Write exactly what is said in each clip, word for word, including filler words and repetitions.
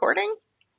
recording?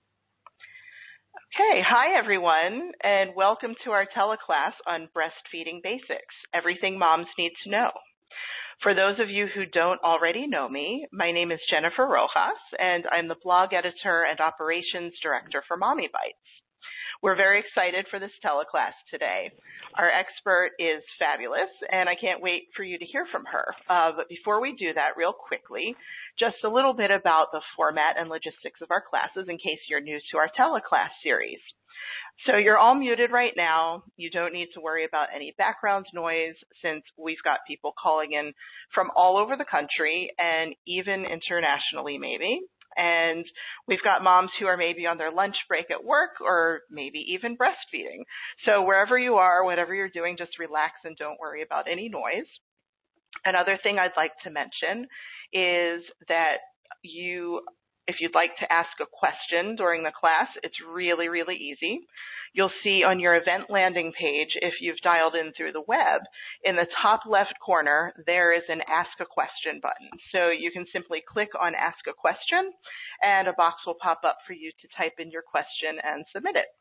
Okay, hi everyone, and welcome to our teleclass on breastfeeding basics, everything moms need to know. For those of you who don't already know me, my name is Jennifer Rojas, and I'm the blog editor and operations director for Mommy Bites. We're very excited for this teleclass today. Our expert is fabulous, and I can't wait for you to hear from her. Uh, but before we do that, real quickly, just a little bit about the format and logistics of our classes in case you're new to our teleclass series. So you're all muted right now. You don't need to worry about any background noise since we've got people calling in from all over the country and even internationally maybe. And we've got moms who are maybe on their lunch break at work or maybe even breastfeeding. So wherever you are, whatever you're doing, just relax and don't worry about any noise. Another thing I'd like to mention is that you, if you'd like to ask a question during the class, it's really, really easy. You'll see on your event landing page, if you've dialed in through the web, in the top left corner, there is an Ask a Question button. So you can simply click on Ask a Question, and a box will pop up for you to type in your question and submit it.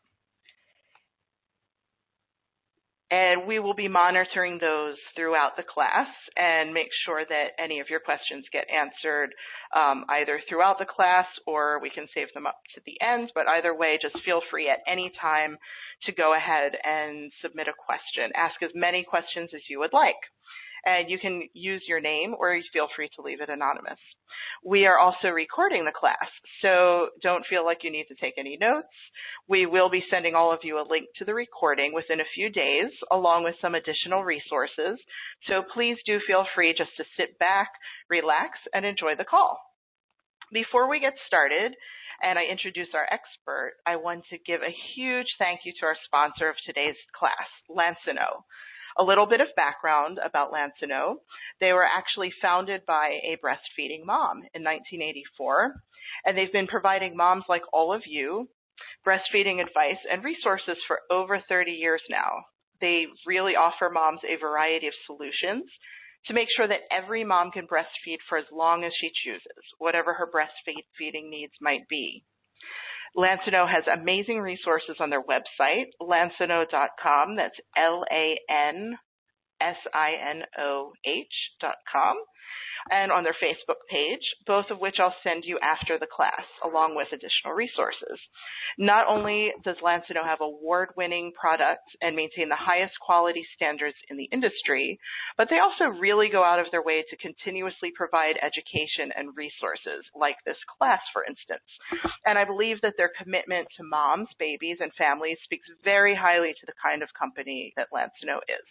And we will be monitoring those throughout the class and make sure that any of your questions get answered um, either throughout the class or we can save them up to the end. But either way, just feel free at any time to go ahead and submit a question. Ask as many questions as you would like. And you can use your name or feel free to leave it anonymous. We are also recording the class, so don't feel like you need to take any notes. We will be sending all of you a link to the recording within a few days, along with some additional resources. So please do feel free just to sit back, relax, and enjoy the call. Before we get started, and I introduce our expert, I want to give a huge thank you to our sponsor of today's class, Lansino. A little bit of background about Lansino. They were actually founded by a breastfeeding mom in nineteen eighty-four, and they've been providing moms like all of you breastfeeding advice and resources for over thirty years now. They really offer moms a variety of solutions to make sure that every mom can breastfeed for as long as she chooses, whatever her breastfeeding needs might be. Lansino has amazing resources on their website, lansino dot com. That's L A N S I N O H dot com. And on their Facebook page, both of which I'll send you after the class, along with additional resources. Not only does Lansino have award-winning products and maintain the highest quality standards in the industry, but they also really go out of their way to continuously provide education and resources, like this class, for instance. And I believe that their commitment to moms, babies, and families speaks very highly to the kind of company that Lansino is.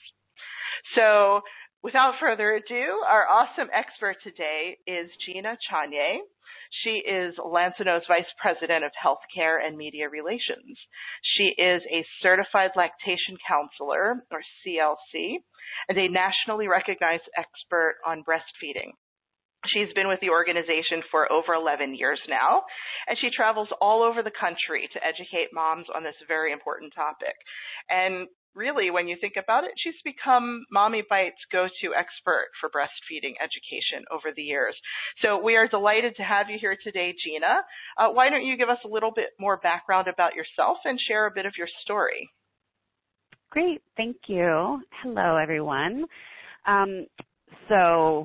So, without further ado, our awesome expert today is Gina Chanye. She is Lansino's Vice President of Healthcare and Media Relations. She is a Certified Lactation Counselor, or C L C, and a nationally recognized expert on breastfeeding. She's been with the organization for over eleven years now, and she travels all over the country to educate moms on this very important topic. And really, when you think about it, she's become Mommy Bites' go-to expert for breastfeeding education over the years. So we are delighted to have you here today, Gina. Uh, why don't you give us a little bit more background about yourself and share a bit of your story? Great, thank you. Hello, everyone. Um, so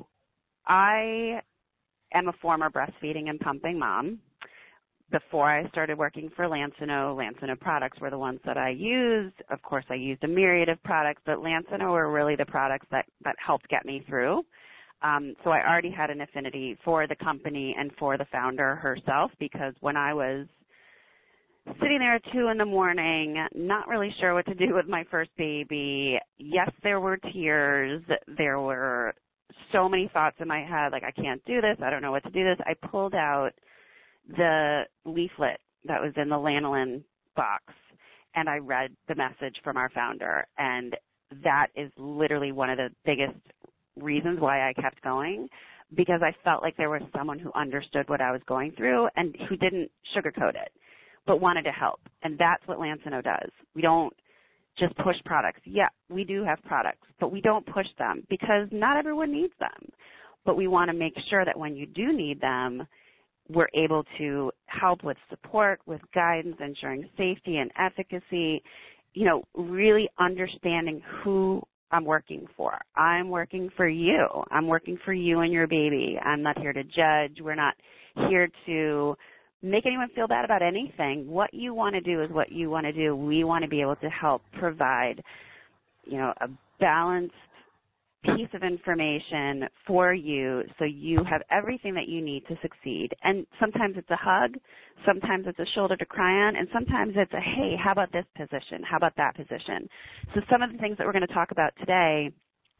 I am a former breastfeeding and pumping mom. Before I started working for Lansino, Lansino products were the ones that I used. Of course, I used a myriad of products, but Lansino were really the products that, that helped get me through. Um, so I already had an affinity for the company and for the founder herself, because when I was sitting there at two in the morning, not really sure what to do with my first baby, yes, there were tears. There were so many thoughts in my head, like, I can't do this. I don't know what to do this. I pulled out the leaflet that was in the lanolin box, and I read the message from our founder, and that is literally one of the biggest reasons why I kept going, because I felt like there was someone who understood what I was going through and who didn't sugarcoat it, but wanted to help, and that's what Lansino does. We don't just push products. Yeah, we do have products, but we don't push them because not everyone needs them, but we want to make sure that when you do need them, we're able to help with support, with guidance, ensuring safety and efficacy, you know, really understanding who I'm working for. I'm working for you. I'm working for you and your baby. I'm not here to judge. We're not here to make anyone feel bad about anything. What you want to do is what you want to do. We want to be able to help provide, you know, a balanced piece of information for you so you have everything that you need to succeed. And sometimes it's a hug, sometimes it's a shoulder to cry on, and sometimes it's a, hey, how about this position? How about that position? So some of the things that we're going to talk about today,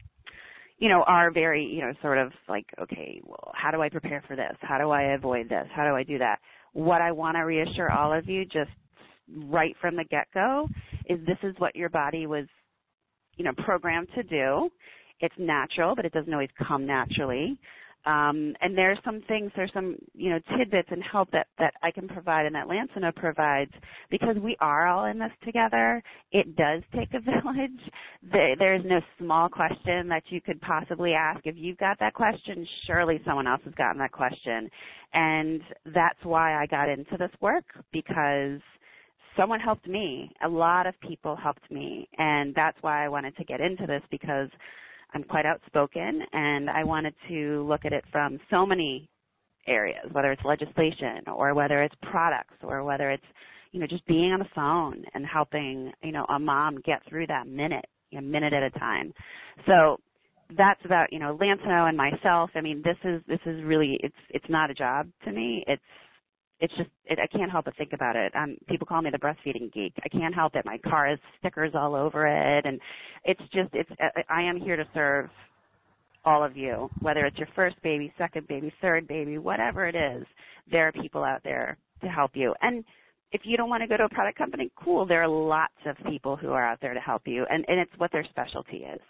you know, are very, you know, sort of like, okay, well, how do I prepare for this? How do I avoid this? How do I do that? What I want to reassure all of you just right from the get-go is this is what your body was, you know, programmed to do. It's natural, but it doesn't always come naturally. Um, and there's some things, there's some, you know, tidbits and help that, that I can provide and that Lancino provides because we are all in this together. It does take a village. There's no small question that you could possibly ask. If you've got that question, surely someone else has gotten that question. And that's why I got into this work, because someone helped me. A lot of people helped me. And that's why I wanted to get into this, because I'm quite outspoken, and I wanted to look at it from so many areas, whether it's legislation or whether it's products or whether it's, you know, just being on the phone and helping, you know, a mom get through that minute, a minute at a time. So that's about, you know, Lancino and myself. I mean, this is this is really, it's it's not a job to me. It's It's just, it, I can't help but think about it. Um, people call me the breastfeeding geek. I can't help it. My car has stickers all over it, and it's just, it's. I am here to serve all of you, whether it's your first baby, second baby, third baby, whatever it is. There are people out there to help you. And if you don't want to go to a product company, cool. There are lots of people who are out there to help you, and, and it's what their specialty is.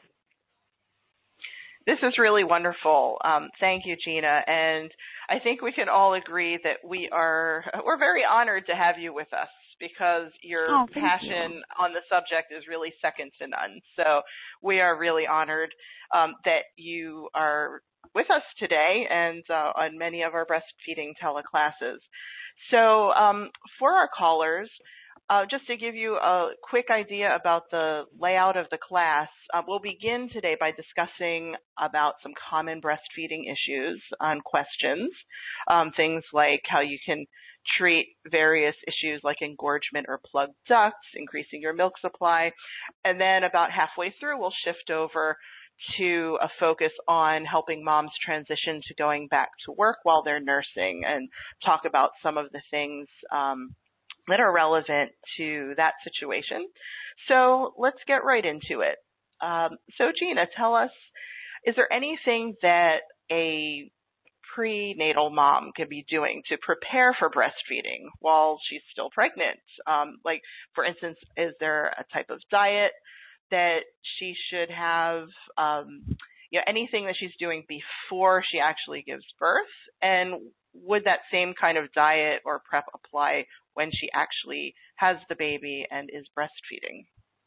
This is really wonderful. Um, thank you, Gina. And I think we can all agree that we are, we're very honored to have you with us, because your oh, passion you. on the subject is really second to none. So we are really honored um, that you are with us today and uh, on many of our breastfeeding teleclasses. So um, for our callers, Uh, just to give you a quick idea about the layout of the class, uh, we'll begin today by discussing about some common breastfeeding issues and questions, um, things like how you can treat various issues like engorgement or plugged ducts, increasing your milk supply, and then about halfway through we'll shift over to a focus on helping moms transition to going back to work while they're nursing and talk about some of the things um, that are relevant to that situation. So let's get right into it. Um, so Gina, tell us, is there anything that a prenatal mom can be doing to prepare for breastfeeding while she's still pregnant? Um, like, for instance, is there a type of diet that she should have, um, you know, anything that she's doing before she actually gives birth? And would that same kind of diet or prep apply when she actually has the baby and is breastfeeding?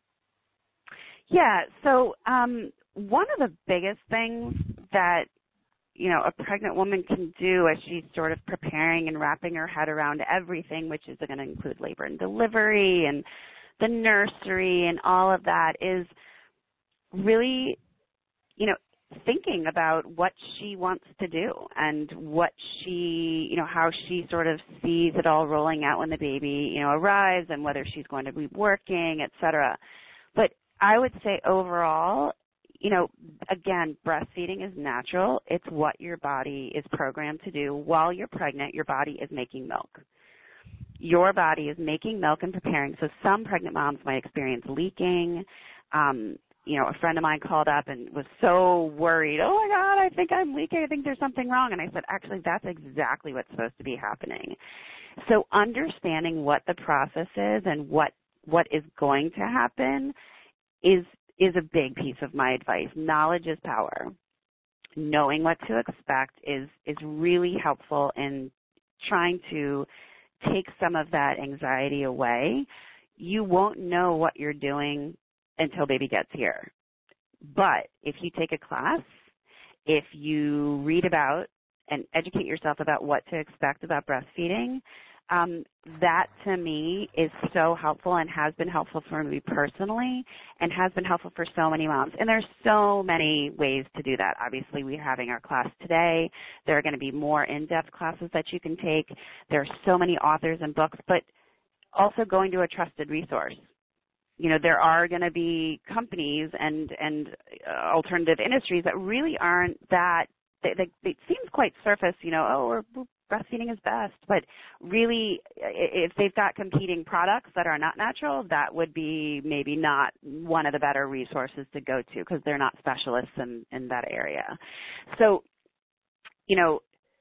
Yeah, so um, one of the biggest things that, you know, a pregnant woman can do as she's sort of preparing and wrapping her head around everything, which is going to include labor and delivery and the nursery and all of that, is really, you know, thinking about what she wants to do and what she, you know, how she sort of sees it all rolling out when the baby, you know, arrives and whether she's going to be working, et cetera. But I would say overall, you know, again, breastfeeding is natural. It's what your body is programmed to do. While you're pregnant, your body is making milk. Your body is making milk and preparing. So some pregnant moms might experience leaking. Um, you know, a friend of mine called up and was so worried, oh my God, I think I'm leaking, I think there's something wrong. And I said, actually, that's exactly what's supposed to be happening. So understanding what the process is and what, what is going to happen is, is a big piece of my advice. Knowledge is power. Knowing what to expect is, is really helpful in trying to take some of that anxiety away. You won't know what you're doing until baby gets here. But if you take a class, if you read about and educate yourself about what to expect about breastfeeding, Um, that to me is so helpful and has been helpful for me personally and has been helpful for so many moms. And there's so many ways to do that. Obviously, we're having our class today. There are going to be more in-depth classes that you can take. There are so many authors and books, but also going to a trusted resource. You know, there are going to be companies and, and uh, alternative industries that really aren't that, they, they, it seems quite surface, you know, oh, we're, we're breastfeeding is best, but really if they've got competing products that are not natural, that would be maybe not one of the better resources to go to because they're not specialists in, in that area. So, you know,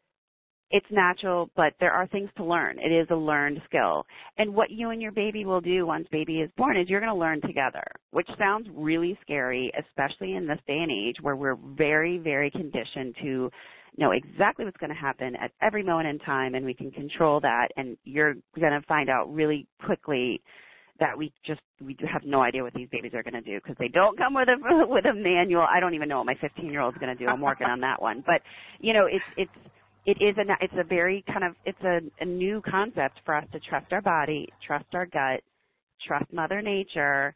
it's natural, but there are things to learn. It is a learned skill. And what you and your baby will do once baby is born is you're going to learn together, which sounds really scary, especially in this day and age where we're very, very conditioned to know exactly what's going to happen at every moment in time, and we can control that, and you're going to find out really quickly that we just we have no idea what these babies are going to do because they don't come with a with a manual. I don't even know what my fifteen-year-old is going to do. I'm working on that one, but you know, it's it's it is a it's a very kind of it's a, a new concept for us to trust our body, trust our gut, trust Mother Nature,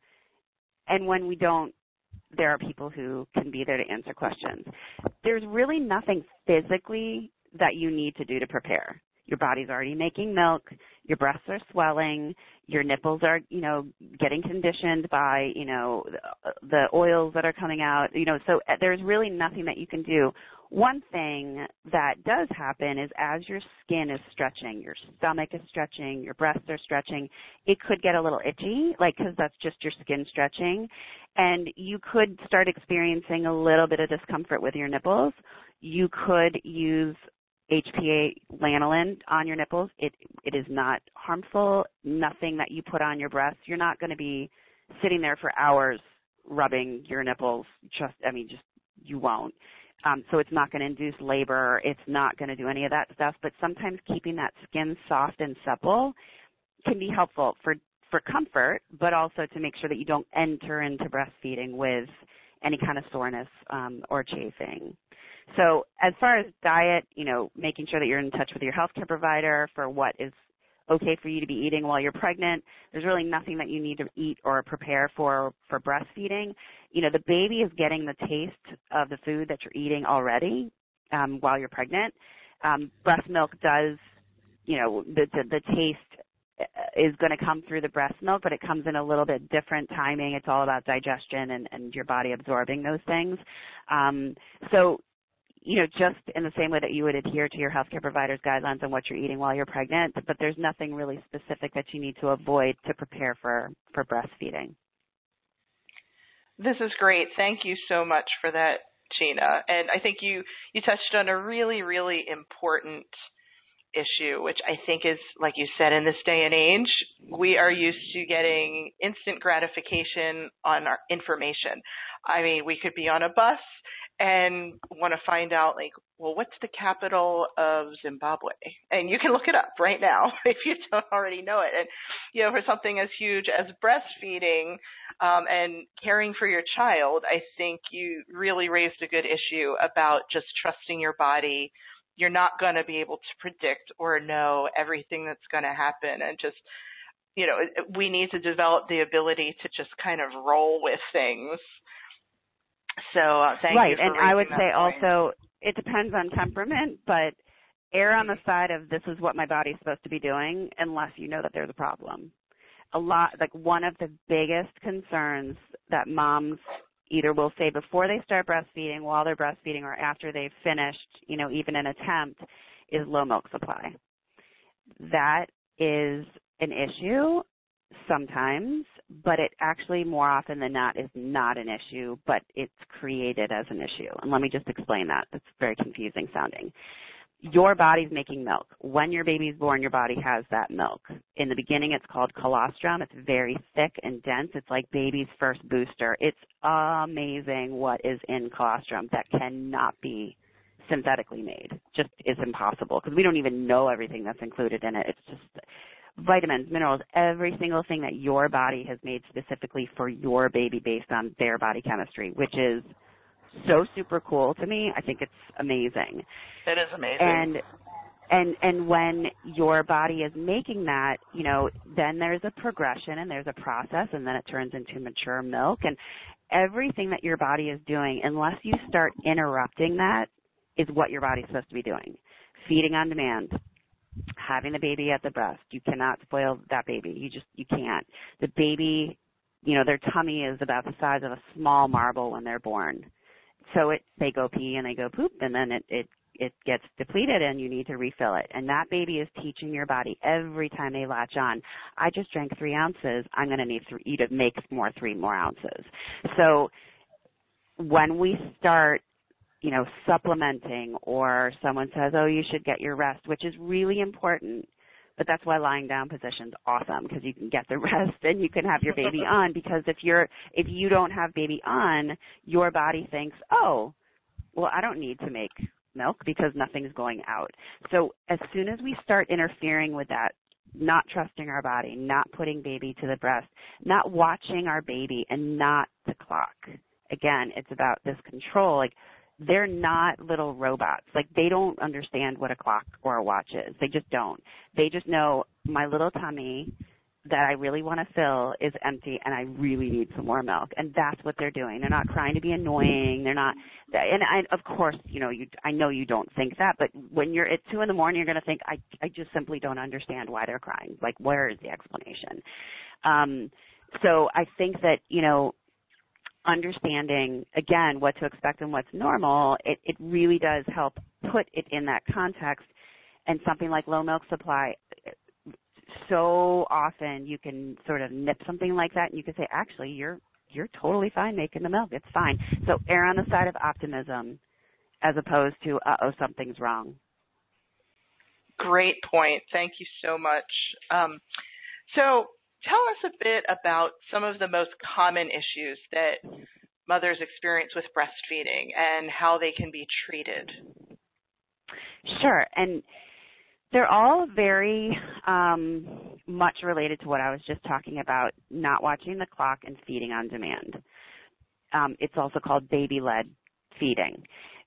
and when we don't, there are people who can be there to answer questions. There's really nothing physically that you need to do to prepare. Your body's already making milk, your breasts are swelling, your nipples are, you know, getting conditioned by, you know, the oils that are coming out, you know, so there's really nothing that you can do. One thing that does happen is as your skin is stretching, your stomach is stretching, your breasts are stretching, it could get a little itchy, like because that's just your skin stretching, and you could start experiencing a little bit of discomfort with your nipples. You could use H P A lanolin on your nipples. It it is not harmful. Nothing that you put on your breasts. You're not going to be sitting there for hours rubbing your nipples. Just I mean, just you won't. Um, so it's not going to induce labor. It's not going to do any of that stuff. But sometimes keeping that skin soft and supple can be helpful for for comfort, but also to make sure that you don't enter into breastfeeding with any kind of soreness um, or chafing. So as far as diet, you know, making sure that you're in touch with your healthcare provider for what is okay for you to be eating while you're pregnant. There's really nothing that you need to eat or prepare for for breastfeeding. You know, the baby is getting the taste of the food that you're eating already um, while you're pregnant. Um, breast milk does, you know, the, the, the taste is going to come through the breast milk, but it comes in a little bit different timing. It's all about digestion and, and your body absorbing those things. Um, so, you know, just in the same way that you would adhere to your healthcare provider's guidelines on what you're eating while you're pregnant, but there's nothing really specific that you need to avoid to prepare for, for breastfeeding. This is great. Thank you so much for that, Gina. And I think you, you touched on a really, really important issue, which I think is, like you said, in this day and age, we are used to getting instant gratification on our information. I mean, we could be on a bus and want to find out, like, well, what's the capital of Zimbabwe? And you can look it up right now if you don't already know it. And, you know, for something as huge as breastfeeding um, and caring for your child, I think you really raised a good issue about just trusting your body. You're not going to be able to predict or know everything that's going to happen. And just, you know, we need to develop the ability to just kind of roll with things. So uh, thank right. you for and I would say point. also it depends on temperament, but err on the side of this is what my body's supposed to be doing unless you know that there's a problem. A lot, like one of the biggest concerns that moms either will say before they start breastfeeding, while they're breastfeeding, or after they've finished, you know, even an attempt, is low milk supply. That is an issue sometimes, but it actually more often than not is not an issue, but it's created as an issue. And let me just explain that. It's very confusing sounding. Your body's making milk. When your baby's born, your body has that milk. In the beginning, it's called colostrum. It's very thick and dense. It's like baby's first booster. It's amazing what is in colostrum that cannot be synthetically made. Just is impossible because we don't even know everything that's included in it. It's just vitamins, minerals, every single thing that your body has made specifically for your baby based on their body chemistry, which is so super cool to me. I think it's amazing. It is amazing. And And and when your body is making that, you know, then there's a progression and there's a process, and then it turns into mature milk. And everything that your body is doing, unless you start interrupting that, is what your body's supposed to be doing. Feeding on demand, having the baby at the breast. You cannot spoil that baby. You just, you can't. The baby, you know, their tummy is about the size of a small marble when they're born. So it, they go pee and they go poop, and then it, it it gets depleted and you need to refill it. And that baby is teaching your body every time they latch on, I just drank three ounces, I'm going to need three, you to make more three more ounces. So when we start, you know, supplementing, or someone says, oh, you should get your rest, which is really important, but that's why lying down position's awesome, because you can get the rest and you can have your baby on, because if you're, if you don't have baby on, your body thinks, oh, well, I don't need to make milk because nothing's going out. So as soon as we start interfering with that, not trusting our body, not putting baby to the breast, not watching our baby and not the clock. Again, it's about this control. Like, they're not little robots. Like, they don't understand what a clock or a watch is. They just don't. They just know my little tummy that I really want to fill is empty and I really need some more milk. And that's what they're doing. They're not crying to be annoying. They're not, and I, of course, you know, you, I know you don't think that, but when you're at two in the morning, you're going to think, I, I just simply don't understand why they're crying. Like, where is the explanation? Um, so I think that, you know, understanding, again, what to expect and what's normal, it, it really does help put it in that context. And something like low milk supply, so often you can sort of nip something like that and you can say, actually, you're you're totally fine making the milk. It's fine. So err on the side of optimism as opposed to, uh-oh, something's wrong. Great point. Thank you so much. Um, so tell us a bit about some of the most common issues that mothers experience with breastfeeding and how they can be treated. Sure. And they're all very um, much related to what I was just talking about, not watching the clock and feeding on demand. Um, it's also called baby-led feeding,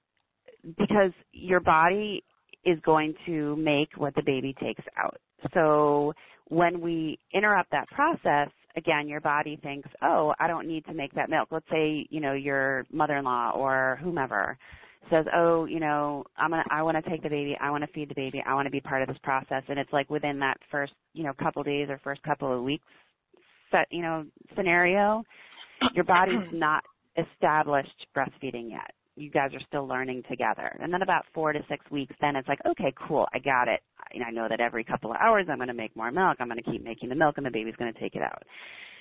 because your body is going to make what the baby takes out. So when we interrupt that process, again, your body thinks, oh, I don't need to make that milk. Let's say, you know, your mother-in-law or whomever says, oh, you know, I'm gonna, I want to take the baby, I want to feed the baby, I want to be part of this process. And it's like within that first, you know, couple days or first couple of weeks, set, you know, scenario, your body's not established breastfeeding yet. You guys are still learning together. And then about four to six weeks, then it's like, okay, cool, I got it. I, I know that every couple of hours I'm going to make more milk. I'm going to keep making the milk, and the baby's going to take it out.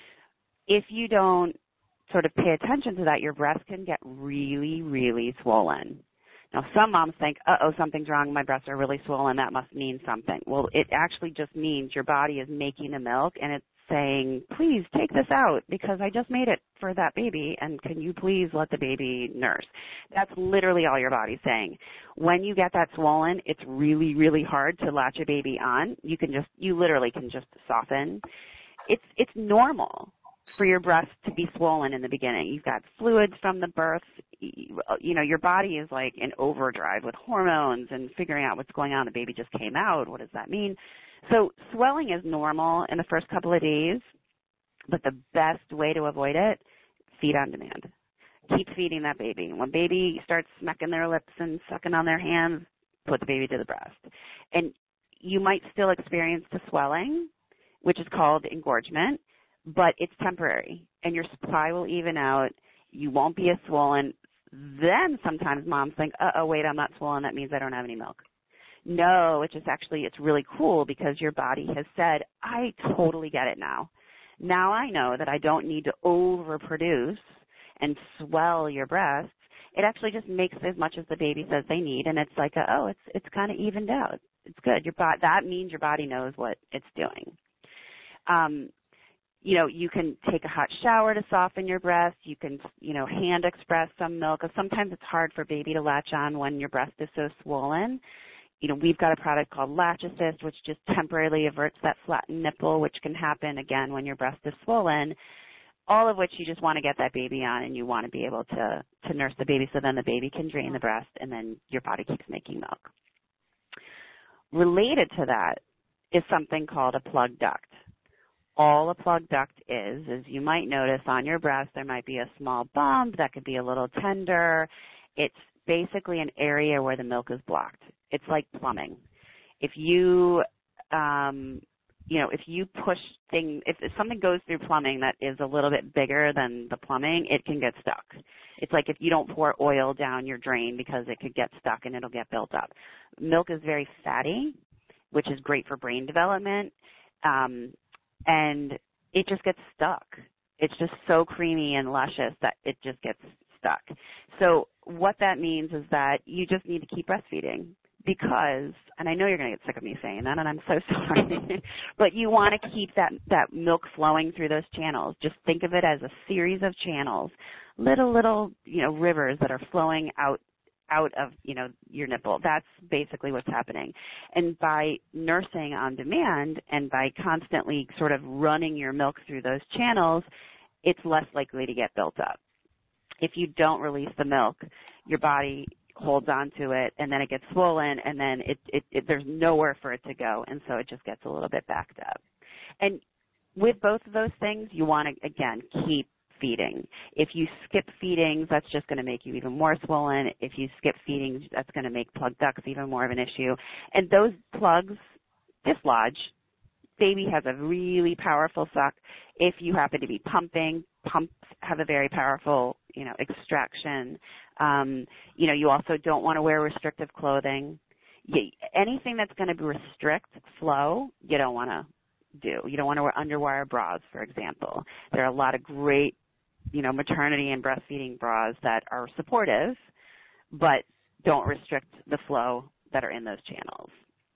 If you don't sort of pay attention to that, your breast can get really, really swollen. Now, some moms think, uh-oh, something's wrong, my breasts are really swollen, that must mean something. Well, it actually just means your body is making the milk, and it's saying, please take this out because I just made it for that baby, and can you please let the baby nurse? That's literally all your body's saying. When you get that swollen, it's really, really hard to latch a baby on. You can just, you literally can just soften. It's, it's normal for your breast to be swollen in the beginning. You've got fluids from the birth. You know, your body is like in overdrive with hormones and figuring out what's going on. The baby just came out. What does that mean? So swelling is normal in the first couple of days, but the best way to avoid it, feed on demand. Keep feeding that baby. When baby starts smacking their lips and sucking on their hands, put the baby to the breast. And you might still experience the swelling, which is called engorgement, but it's temporary, and your supply will even out. You won't be as swollen. Then sometimes moms think, uh-oh, wait, I'm not swollen. That means I don't have any milk. No, it's just actually, it's really cool because your body has said, I totally get it now. Now I know that I don't need to overproduce and swell your breasts. It actually just makes as much as the baby says they need, and it's like, a, oh, it's it's kind of evened out. It's good. Your bo- that means your body knows what it's doing. Um, You know, you can take a hot shower to soften your breast. You can, you know, hand express some milk. Sometimes it's hard for baby to latch on when your breast is so swollen. You know, we've got a product called Latch Assist, which just temporarily averts that flattened nipple, which can happen, again, when your breast is swollen, all of which you just want to get that baby on, and you want to be able to, to nurse the baby so then the baby can drain the breast, and then your body keeps making milk. Related to that is something called a plug duct. All a plug duct is, is you might notice on your breast there might be a small bump that could be a little tender. It's basically an area where the milk is blocked. It's like plumbing. If you, um, you know, if you push things, if, if something goes through plumbing that is a little bit bigger than the plumbing, it can get stuck. It's like if you don't pour oil down your drain because it could get stuck and it'll get built up. Milk is very fatty, which is great for brain development, um, and it just gets stuck. It's just so creamy and luscious that it just gets stuck. So what that means is that you just need to keep breastfeeding because, and I know you're going to get sick of me saying that, and I'm so sorry, but you want to keep that, that milk flowing through those channels. Just think of it as a series of channels, little, little, you know, rivers that are flowing out out of, you know, your nipple. That's basically what's happening. And by nursing on demand and by constantly sort of running your milk through those channels, it's less likely to get built up. If you don't release the milk, your body holds on to it, and then it gets swollen, and then it, it, it, there's nowhere for it to go, and so it just gets a little bit backed up. And with both of those things, you want to, again, keep feeding. If you skip feedings, that's just going to make you even more swollen. If you skip feedings, that's going to make plug ducts even more of an issue. And those plugs dislodge. Baby has a really powerful suck. If you happen to be pumping, pumps have a very powerful, you know, extraction. Um, you know, you also don't want to wear restrictive clothing. You, anything that's going to restrict flow, you don't want to do. You don't want to wear underwire bras, for example. There are a lot of great, you know, maternity and breastfeeding bras that are supportive, but don't restrict the flow that are in those channels.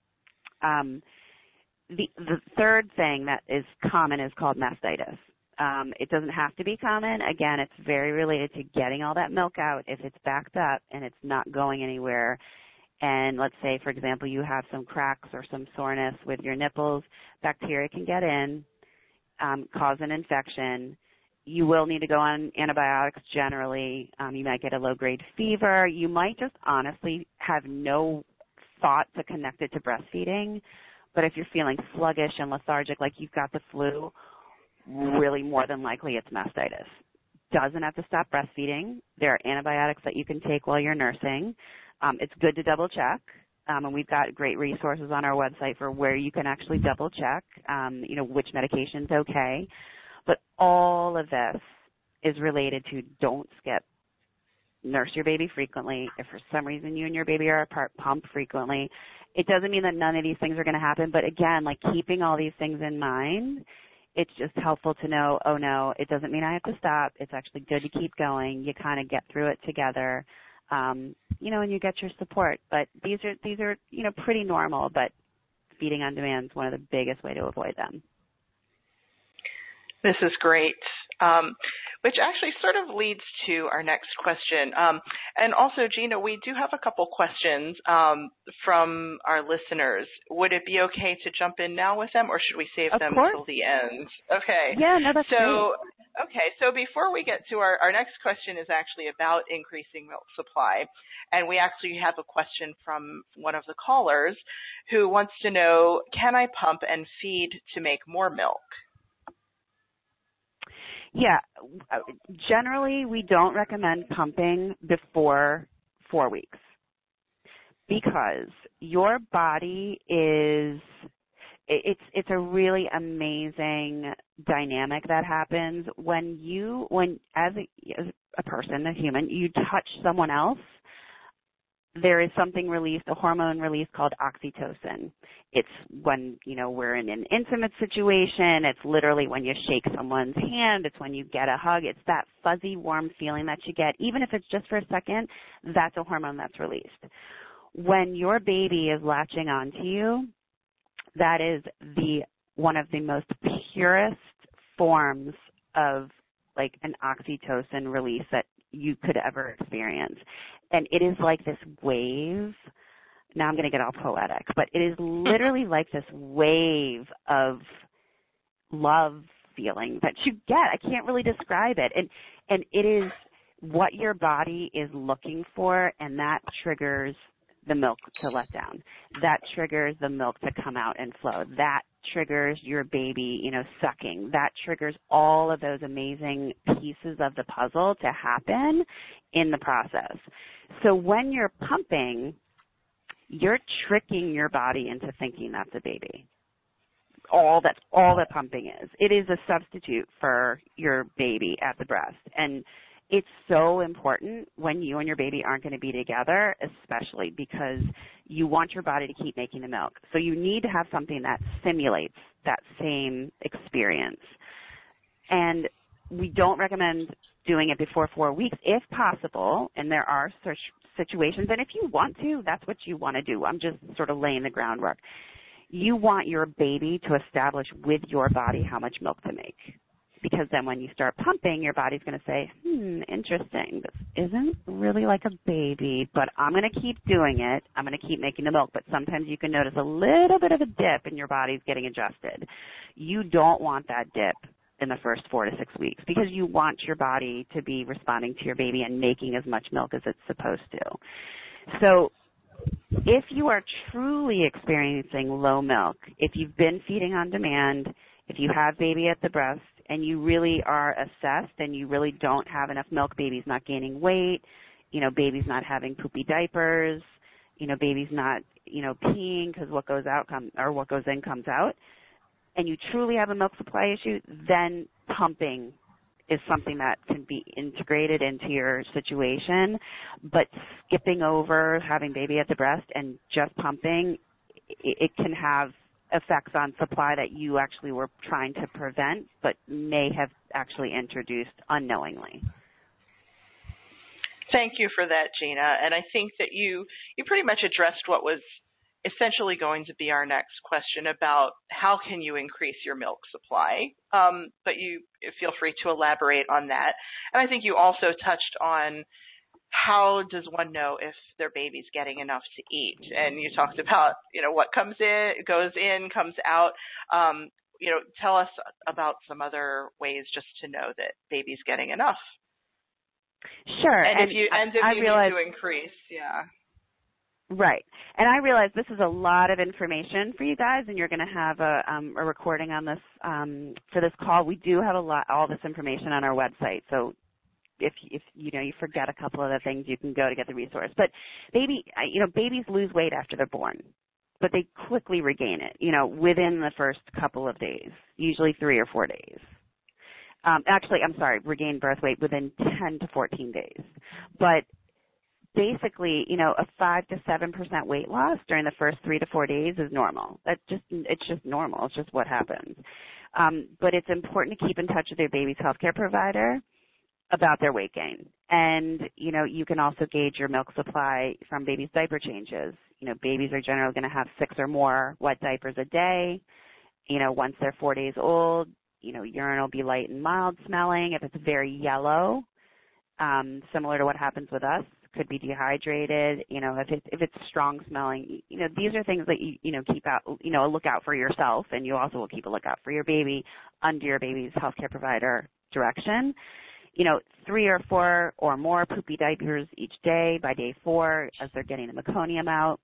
Um, the, the third thing that is common is called mastitis. Um, it doesn't have to be common. Again, it's very related to getting all that milk out. If it's backed up and it's not going anywhere, and let's say, for example, you have some cracks or some soreness with your nipples, bacteria can get in, um, cause an infection. You will need to go on antibiotics generally. Um, you might get a low-grade fever. You might just honestly have no thought to connect it to breastfeeding. But if you're feeling sluggish and lethargic like you've got the flu, really more than likely it's mastitis. Doesn't have to stop breastfeeding. There are antibiotics that you can take while you're nursing. Um, it's good to double check, um, and we've got great resources on our website for where you can actually double check, um, you know, which medication's okay. But all of this is related to don't skip. Nurse your baby frequently. If for some reason you and your baby are apart, pump frequently. It doesn't mean that none of these things are going to happen, but again, like keeping all these things in mind, it's just helpful to know, oh no, it doesn't mean I have to stop. It's actually good to keep going. You kind of get through it together. Um, you know, and you get your support. But these are, these are, you know, pretty normal, but feeding on demand is one of the biggest way to avoid them. This is great, um, which actually sort of leads to our next question. Um, and also, Gina, we do have a couple questions um, from our listeners. Would it be okay to jump in now with them, or should we save of them course. until the end? Okay. Yeah, no, that's so, great. Okay, so before we get to our, our next question is actually about increasing milk supply. And we actually have a question from one of the callers who wants to know, can I pump and feed to make more milk? Yeah, generally we don't recommend pumping before four weeks because your body is, it's it's a really amazing dynamic that happens when you, when as a, as a person, a human, you touch someone else. There is something released, a hormone released called oxytocin. It's when, you know, we're in an intimate situation. It's literally when you shake someone's hand. It's when you get a hug. It's that fuzzy, warm feeling that you get. Even if it's just for a second, that's a hormone that's released. When your baby is latching onto you, that is the one of the most purest forms of like an oxytocin release that you could ever experience. And it is like this wave. Now I'm going to get all poetic, but it is literally like this wave of love feeling that you get. I can't really describe it. And, and it is what your body is looking for, and that triggers the milk to let down. That triggers the milk to come out and flow. That triggers your baby, you know, sucking. That triggers all of those amazing pieces of the puzzle to happen in the process. So when you're pumping, you're tricking your body into thinking that's a baby. All that, all that pumping is. It is a substitute for your baby at the breast. And it's so important when you and your baby aren't going to be together, especially because you want your body to keep making the milk. So you need to have something that simulates that same experience. And we don't recommend doing it before four weeks if possible, and there are such situations. And if you want to, that's what you want to do. I'm just sort of laying the groundwork. You want your baby to establish with your body how much milk to make. Because then when you start pumping, your body's going to say, hmm, interesting. This isn't really like a baby, but I'm going to keep doing it. I'm going to keep making the milk. But sometimes you can notice a little bit of a dip and your body's getting adjusted. You don't want that dip in the first four to six weeks because you want your body to be responding to your baby and making as much milk as it's supposed to. So if you are truly experiencing low milk, if you've been feeding on demand, if you have baby at the breast, and you really are assessed and you really don't have enough milk, baby's not gaining weight, you know, baby's not having poopy diapers, you know, baby's not, you know, peeing because what goes out come, or what goes in comes out, and you truly have a milk supply issue, then pumping is something that can be integrated into your situation. But skipping over having baby at the breast and just pumping, it, it can have effects on supply that you actually were trying to prevent but may have actually introduced unknowingly. Thank you for that, Gina. And I think that you, you pretty much addressed what was essentially going to be our next question about how can you increase your milk supply. Um, but you feel free to elaborate on that. And I think you also touched on how does one know if their baby's getting enough to eat? And you talked about, you know, what comes in, goes in, comes out. Um, you know, tell us about some other ways just to know that baby's getting enough. Sure. And, and if you, and if I you realize, need to increase, yeah. Right. And I realize this is a lot of information for you guys, and you're going to have a, um, a recording on this um, for this call. We do have a lot, all this information on our website, so if, if, you know, you forget a couple of the things, you can go to get the resource. But baby, you know, babies lose weight after they're born, but they quickly regain it, you know, within the first couple of days, usually three or four days. Um, actually, I'm sorry, regain birth weight within ten to fourteen days. But basically, you know, a five to seven percent weight loss during the first three to four days is normal. That's just, it's just normal. It's just what happens. Um, but it's important to keep in touch with your baby's healthcare provider about their weight gain. And, you know, you can also gauge your milk supply from baby's diaper changes. You know, babies are generally going to have six or more wet diapers a day. You know, once they're four days old, you know, urine will be light and mild smelling. If it's very yellow, um, similar to what happens with us, could be dehydrated. You know, if it's, if it's strong smelling, you know, these are things that you, you know, keep out, you know, a lookout for yourself, and you also will keep a lookout for your baby under your baby's healthcare provider direction. You know, three or four or more poopy diapers each day by day four as they're getting the meconium out.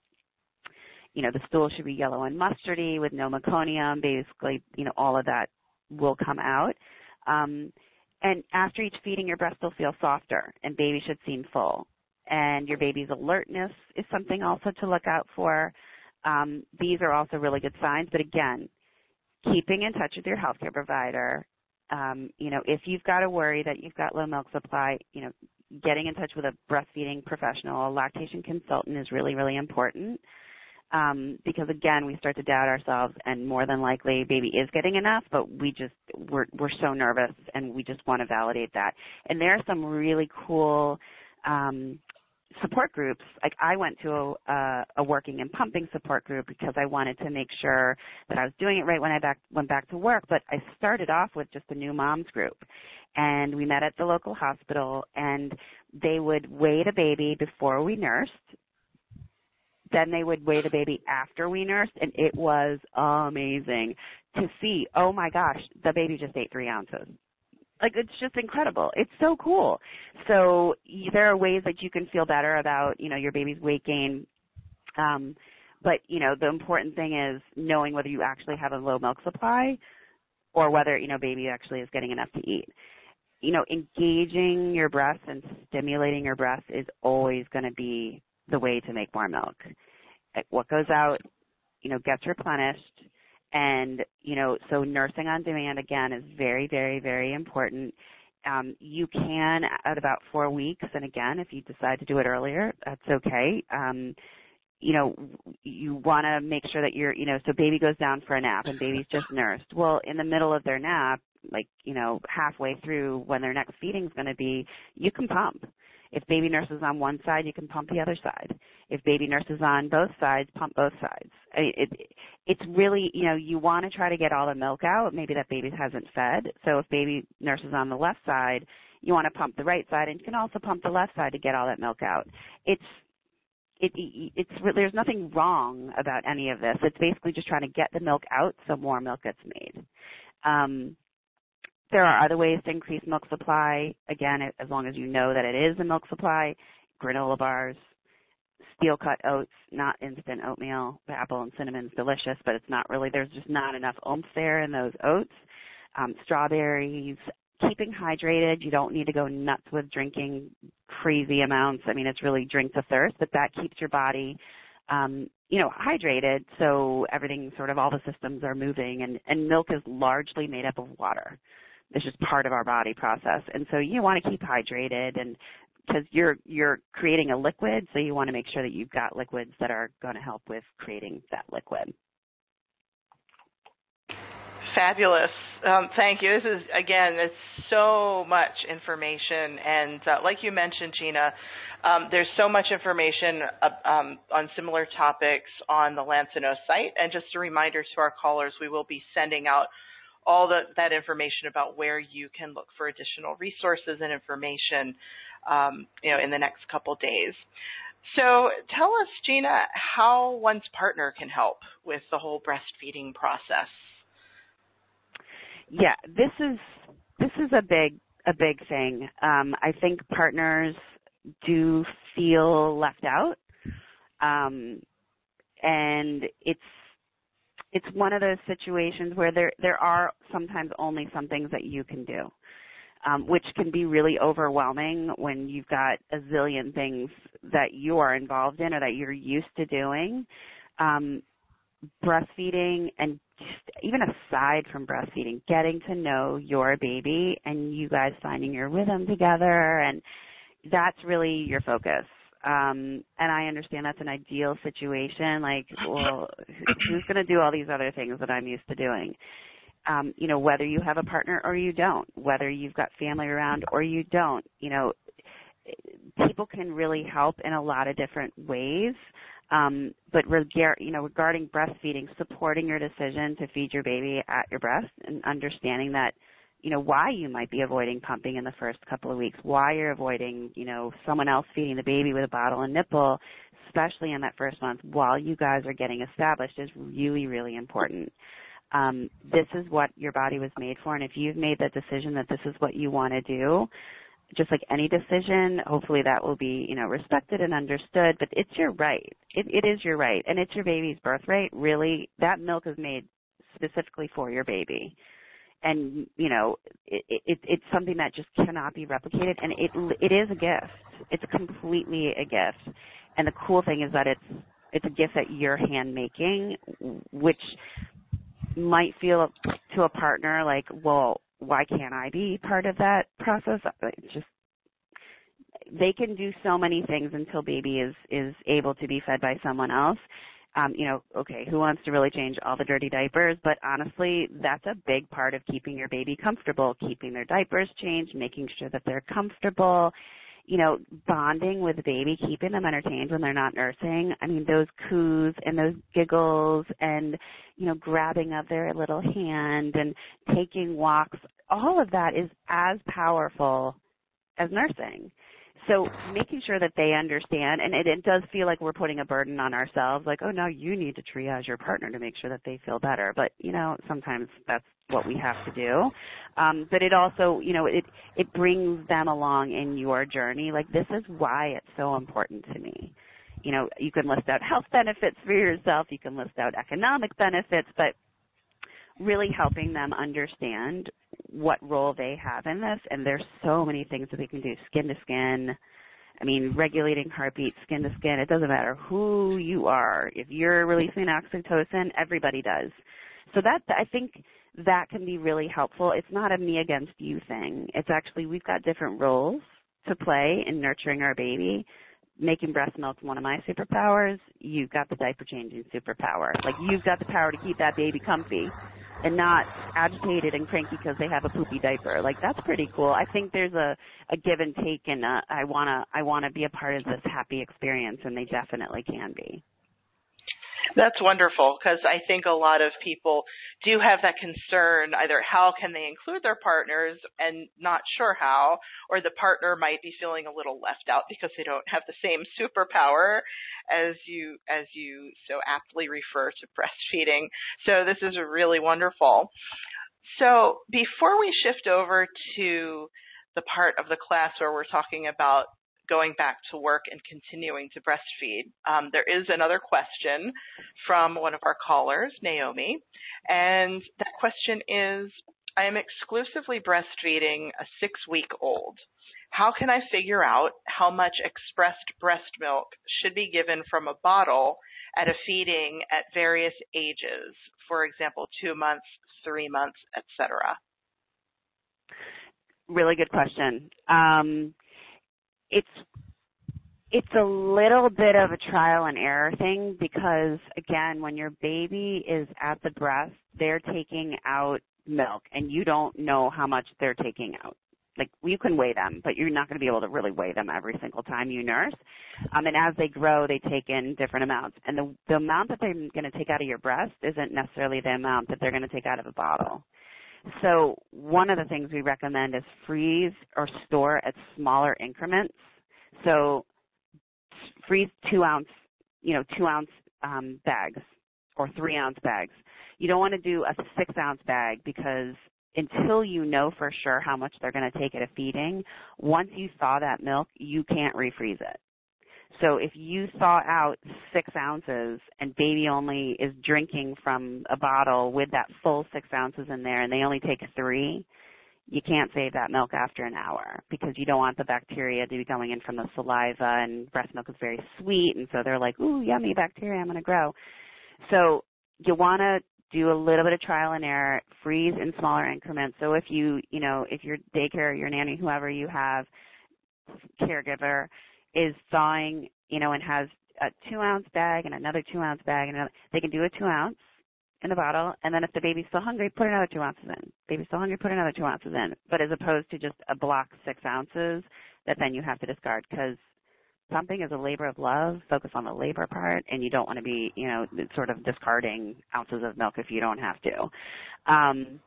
You know, the stool should be yellow and mustardy with no meconium. Basically, you know, all of that will come out. Um, and after each feeding, your breast will feel softer and baby should seem full. And your baby's alertness is something also to look out for. Um, these are also really good signs. But again, keeping in touch with your healthcare provider. Um, you know, if you've got to worry that you've got low milk supply, you know, getting in touch with a breastfeeding professional, a lactation consultant is really, really important. Um, because again, we start to doubt ourselves, and more than likely, baby is getting enough, but we just we're we're so nervous, and we just want to validate that. And there are some really cool um, support groups. Like I went to a, a working and pumping support group because I wanted to make sure that I was doing it right when I back, went back to work. But I started off with just a new moms group, and we met at the local hospital, and they would weigh the baby before we nursed. Then they would weigh the baby after we nursed, and it was amazing to see, oh my gosh, the baby just ate three ounces. Like, it's just incredible. It's so cool. So there are ways that you can feel better about, you know, your baby's weight gain Um, but, you know, the important thing is knowing whether you actually have a low milk supply or whether, you know, baby actually is getting enough to eat. You know, engaging your breast and stimulating your breast is always going to be the way to make more milk. What goes out, you know, gets replenished. And, you know, so nursing on demand, again, is very, very, very important. Um, you can at about four weeks, and again, if you decide to do it earlier, that's okay. Um, you know, you want to make sure that you're, you know, so baby goes down for a nap and baby's just nursed. Well, in the middle of their nap, like, you know, halfway through when their next feeding is going to be, you can pump. If baby nurses on one side, you can pump the other side. If baby nurses on both sides, pump both sides. I mean, it, it's really, you know, you want to try to get all the milk out. Maybe that baby hasn't fed. So if baby nurses on the left side, you want to pump the right side, and you can also pump the left side to get all that milk out. It's It, it's there's nothing wrong about any of this. It's basically just trying to get the milk out so more milk gets made. Um, there are other ways to increase milk supply. Again, as long as you know that it is a milk supply, granola bars, steel-cut oats, not instant oatmeal. The apple and cinnamon is delicious, but it's not really, there's just not enough oomph there in those oats. Um, strawberries, keeping hydrated. You don't need to go nuts with drinking crazy amounts. I mean, it's really drink to thirst, but that keeps your body, um, you know, hydrated, so everything sort of, all the systems are moving, and, and milk is largely made up of water. It's just part of our body process, and so you want to keep hydrated, and because you're you're creating a liquid, so you want to make sure that you've got liquids that are going to help with creating that liquid. Fabulous. Um, thank you. This is, again, it's so much information. And uh, like you mentioned, Gina, um, there's so much information uh, um, on similar topics on the Lansano site. And just a reminder to our callers, we will be sending out all the, that information about where you can look for additional resources and information, um, you know, in the next couple days. So tell us, Gina, how one's partner can help with the whole breastfeeding process. Yeah, this is this is a big a big thing. Um, I think partners do feel left out, um, and it's it's one of those situations where there there are sometimes only some things that you can do, um, which can be really overwhelming when you've got a zillion things that you are involved in or that you're used to doing. Um, breastfeeding, and just even aside from breastfeeding, getting to know your baby and you guys finding your rhythm together, and that's really your focus. Um, and I understand that's an ideal situation. Like, well, who's going to do all these other things that I'm used to doing? Um, you know, whether you have a partner or you don't, whether you've got family around or you don't, you know, people can really help in a lot of different ways. Um, but reg- you know, regarding breastfeeding, supporting your decision to feed your baby at your breast and understanding that, you know, why you might be avoiding pumping in the first couple of weeks, why you're avoiding, you know, someone else feeding the baby with a bottle and nipple, especially in that first month while you guys are getting established, is really, really important. Um, this is what your body was made for, and if you've made that decision that this is what you want to do, just like any decision, hopefully that will be, you know, respected and understood, but it's your right. It, it is your right, and it's your baby's birthright. Really, that milk is made specifically for your baby. And, you know, it, it, it's something that just cannot be replicated, and it it is a gift. It's completely a gift. And the cool thing is that it's it's a gift that you're hand-making, which might feel to a partner like, well, why can't I be part of that process? It's just, they can do so many things until baby is, is able to be fed by someone else. Um, you know, okay, who wants to really change all the dirty diapers? But honestly, that's a big part of keeping your baby comfortable, keeping their diapers changed, making sure that they're comfortable, you know, bonding with the baby, keeping them entertained when they're not nursing. I mean, those coos and those giggles and, you know, grabbing of their little hand and taking walks, all of that is as powerful as nursing. So making sure that they understand, and it, it does feel like we're putting a burden on ourselves, like, oh, no, you need to triage your partner to make sure that they feel better. But, you know, sometimes that's what we have to do. Um, but it also, you know, it, it brings them along in your journey. Like, this is why it's so important to me. you know, you can list out health benefits for yourself. You can list out economic benefits, but really helping them understand what role they have in this. And there's so many things that they can do, skin to skin. I mean, regulating heartbeat, skin to skin. It doesn't matter who you are. If you're releasing oxytocin, everybody does. So that, I think that can be really helpful. It's not a me against you thing. It's actually we've got different roles to play in nurturing our baby. Making breast milk is one of my superpowers. You've got the diaper changing superpower. Like, you've got the power to keep that baby comfy and not agitated and cranky because they have a poopy diaper. Like, that's pretty cool. I think there's a, a give and take, and uh, I wanna I wanna be a part of this happy experience, and they definitely can be. That's wonderful, because I think a lot of people do have that concern, either how can they include their partners and not sure how, or the partner might be feeling a little left out because they don't have the same superpower as you as you so aptly refer to breastfeeding. So this is really wonderful. So before we shift over to the part of the class where we're talking about going back to work and continuing to breastfeed, Um, there is another question from one of our callers, Naomi, and that question is, I am exclusively breastfeeding a six-week-old. How can I figure out how much expressed breast milk should be given from a bottle at a feeding at various ages, for example, two months, three months, et cetera? Really good question. Um, It's it's a little bit of a trial and error thing because, again, when your baby is at the breast, they're taking out milk, and you don't know how much they're taking out. Like, you can weigh them, but you're not going to be able to really weigh them every single time you nurse. Um, and as they grow, they take in different amounts. And the, the amount that they're going to take out of your breast isn't necessarily the amount that they're going to take out of a bottle. So one of the things we recommend is freeze or store at smaller increments. So freeze two ounce, you know, two ounce um, bags or three ounce bags. You don't want to do a six ounce bag because until you know for sure how much they're going to take at a feeding, once you thaw that milk, you can't refreeze it. So if you thaw out six ounces and baby only is drinking from a bottle with that full six ounces in there and they only take three, you can't save that milk after an hour because you don't want the bacteria to be going in from the saliva, and breast milk is very sweet, and so they're like, ooh, yummy bacteria, I'm going to grow. So you want to do a little bit of trial and error, freeze in smaller increments. So if you, you know, if your daycare, your nanny, whoever you have, caregiver, is thawing, you know, and has a two-ounce bag and another two-ounce bag, and another, they can do a two-ounce in the bottle, and then if the baby's still hungry, put another two ounces in. Baby's still hungry, put another two ounces in. But as opposed to just a block six ounces that then you have to discard, because pumping is a labor of love. Focus on the labor part, and you don't want to be, you know, sort of discarding ounces of milk if you don't have to. Um,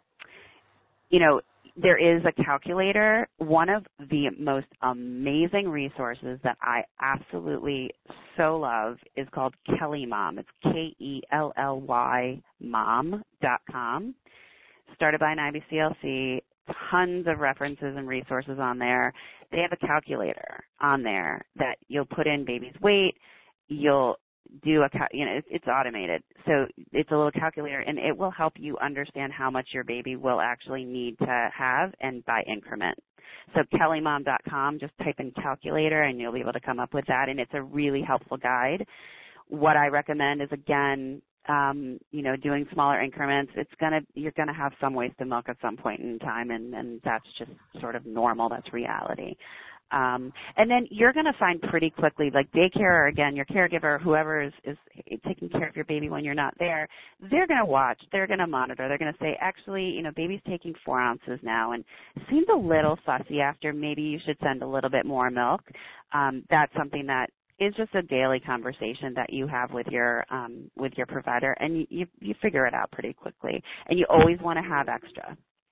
you know, there is a calculator. One of the most amazing resources that I absolutely so love is called Kelly Mom. It's K E L L Y mom dot com. Started by an I B C L C. Tons of references and resources on there. They have a calculator on there that you'll put in baby's weight. You'll do a, you know, it's, it's automated. So it's a little calculator, and it will help you understand how much your baby will actually need to have and by increment. So kelly mom dot com, just type in calculator, and you'll be able to come up with that, and it's a really helpful guide. What I recommend is, again, um, you know, doing smaller increments. It's gonna, you're gonna have some wasted milk at some point in time, and, and that's just sort of normal. That's reality. Um, and then you're going to find pretty quickly, like daycare, or again, your caregiver, whoever is, is taking care of your baby when you're not there, they're going to watch, they're going to monitor, they're going to say, actually, you know, baby's taking four ounces now, and it seems a little fussy after, maybe you should send a little bit more milk. Um, that's something that is just a daily conversation that you have with your um, with your provider, and you, you, you figure it out pretty quickly. And you always want to have extra.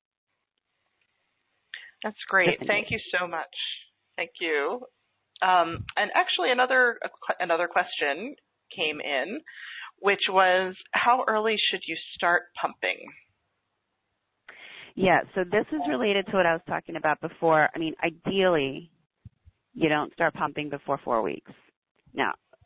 That's great. Thank you so much. Thank you. Um, and actually, another another question came in, which was, how early should you start pumping? Yeah, so this is related to what I was talking about before. I mean, ideally, you don't start pumping before four weeks. Now,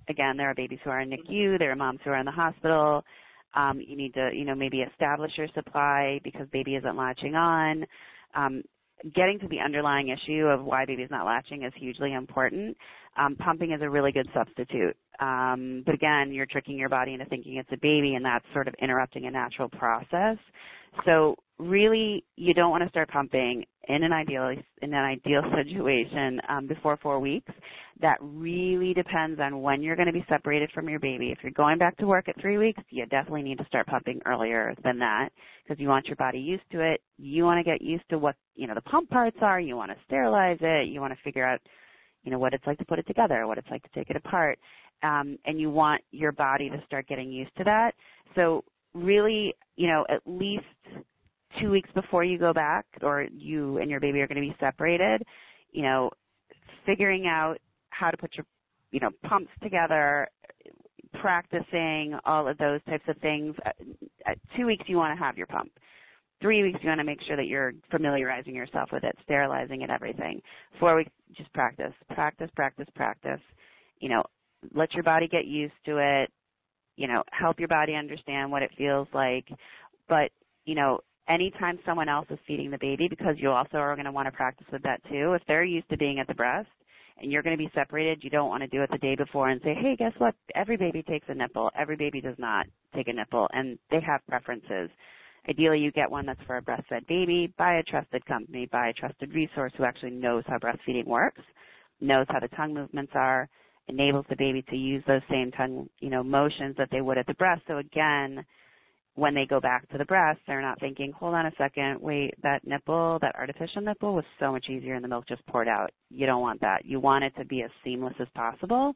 again, there are babies who are in N I C U, there are moms who are in the hospital. Um, you need to, you know, maybe establish your supply because baby isn't latching on. Um, getting to the underlying issue of why baby is not latching is hugely important. Um, pumping is a really good substitute. Um, but again, you're tricking your body into thinking it's a baby, and that's sort of interrupting a natural process. So really, you don't want to start pumping in an ideal in an ideal situation um, before four weeks. That really depends on when you're going to be separated from your baby. If you're going back to work at three weeks, you definitely need to start pumping earlier than that because you want your body used to it. You want to get used to what, you know, the pump parts are. You want to sterilize it. You want to figure out, you know, what it's like to put it together, what it's like to take it apart. Um, and you want your body to start getting used to that. So really, you know, at least two weeks before you go back or you and your baby are going to be separated, you know, figuring out how to put your, you know, pumps together, practicing all of those types of things. At two weeks, you want to have your pump. Three weeks, you want to make sure that you're familiarizing yourself with it, sterilizing it, everything. Four weeks, just practice, practice, practice, practice. You know, let your body get used to it. You know, help your body understand what it feels like. But, you know, anytime someone else is feeding the baby, because you also are going to want to practice with that too, if they're used to being at the breast and you're going to be separated, you don't want to do it the day before and say, hey, guess what? Every baby takes a nipple. Every baby does not take a nipple, and they have preferences. Ideally, you get one that's for a breastfed baby by a trusted company, by a trusted resource who actually knows how breastfeeding works, knows how the tongue movements are, enables the baby to use those same tongue, you know, motions that they would at the breast. So again, when they go back to the breast, they're not thinking, hold on a second, wait, that nipple, that artificial nipple was so much easier and the milk just poured out. You don't want that. You want it to be as seamless as possible.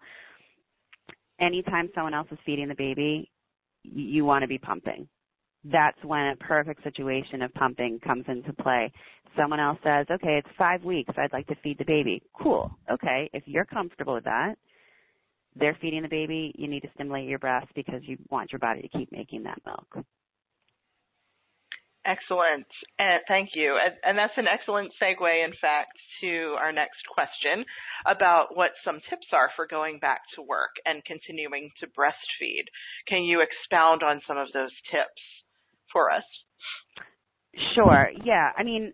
Anytime someone else is feeding the baby, you want to be pumping. That's when a perfect situation of pumping comes into play. Someone else says, okay, it's five weeks. I'd like to feed the baby. Cool. Okay, if you're comfortable with that, they're feeding the baby, you need to stimulate your breast because you want your body to keep making that milk. Excellent. And thank you. And, and that's an excellent segue, in fact, to our next question about what some tips are for going back to work and continuing to breastfeed. Can you expound on some of those tips for us? Sure. Yeah. I mean,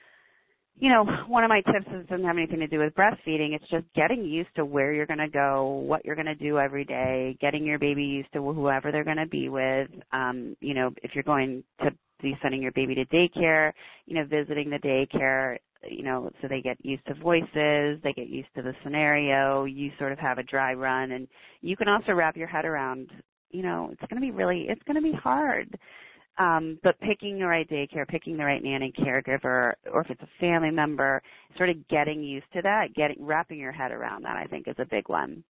you know, one of my tips is doesn't have anything to do with breastfeeding. It's just getting used to where you're going to go, what you're going to do every day, getting your baby used to whoever they're going to be with. Um, you know, if you're going to be sending your baby to daycare, you know, visiting the daycare, you know, so they get used to voices, they get used to the scenario, you sort of have a dry run. And you can also wrap your head around, you know, it's going to be really, it's going to be hard. Um, but picking the right daycare, picking the right nanny caregiver, or if it's a family member, sort of getting used to that, getting wrapping your head around that, I think, is a big one.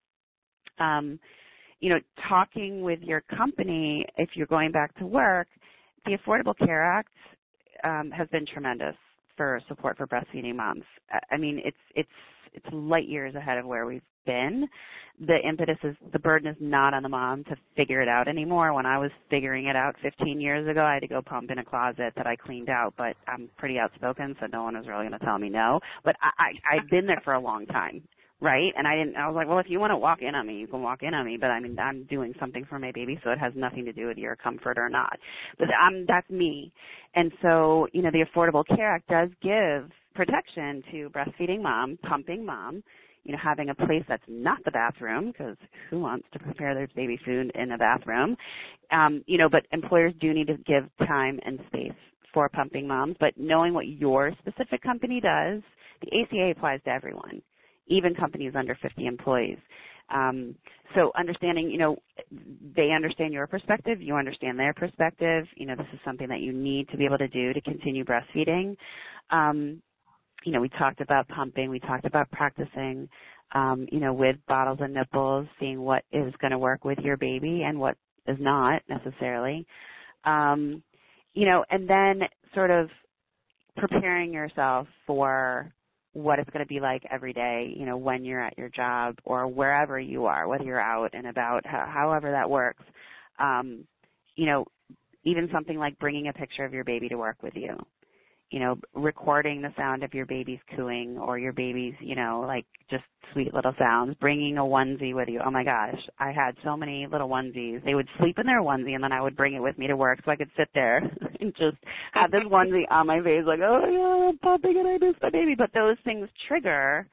Um, you know, talking with your company, if you're going back to work, the Affordable Care Act um, has been tremendous for support for breastfeeding moms. I mean, it's it's it's light years ahead of where we've been. The impetus is, the burden is not on the mom to figure it out anymore. When I was figuring it out fifteen years ago, I had to go pump in a closet that I cleaned out, but I'm pretty outspoken, so no one was really going to tell me no. But I, I, I've been there for a long time, right? And I didn't, I was like, well, if you want to walk in on me, you can walk in on me, but I mean, I'm doing something for my baby, so it has nothing to do with your comfort or not. But I'm, that's me. And so, you know, the Affordable Care Act does give protection to breastfeeding mom, pumping mom, you know, having a place that's not the bathroom, because who wants to prepare their baby food in a bathroom? Um, you know, but employers do need to give time and space for pumping moms. But knowing what your specific company does, the A C A applies to everyone, even companies under fifty employees. Um, so understanding, you know, they understand your perspective, you understand their perspective. You know, this is something that you need to be able to do to continue breastfeeding. Um, You know, we talked about pumping, we talked about practicing, um, you know, with bottles and nipples, seeing what is going to work with your baby and what is not necessarily. Um, you know, and then sort of preparing yourself for what it's going to be like every day, you know, when you're at your job or wherever you are, whether you're out and about, however that works. Um, you know, even something like bringing a picture of your baby to work with you. you know, recording the sound of your baby's cooing or your baby's, you know, like just sweet little sounds, bringing a onesie with you. Oh, my gosh. I had so many little onesies. They would sleep in their onesie, and then I would bring it with me to work so I could sit there and just have this onesie on my face like, oh, yeah, I'm pumping and I miss my baby. But those things trigger,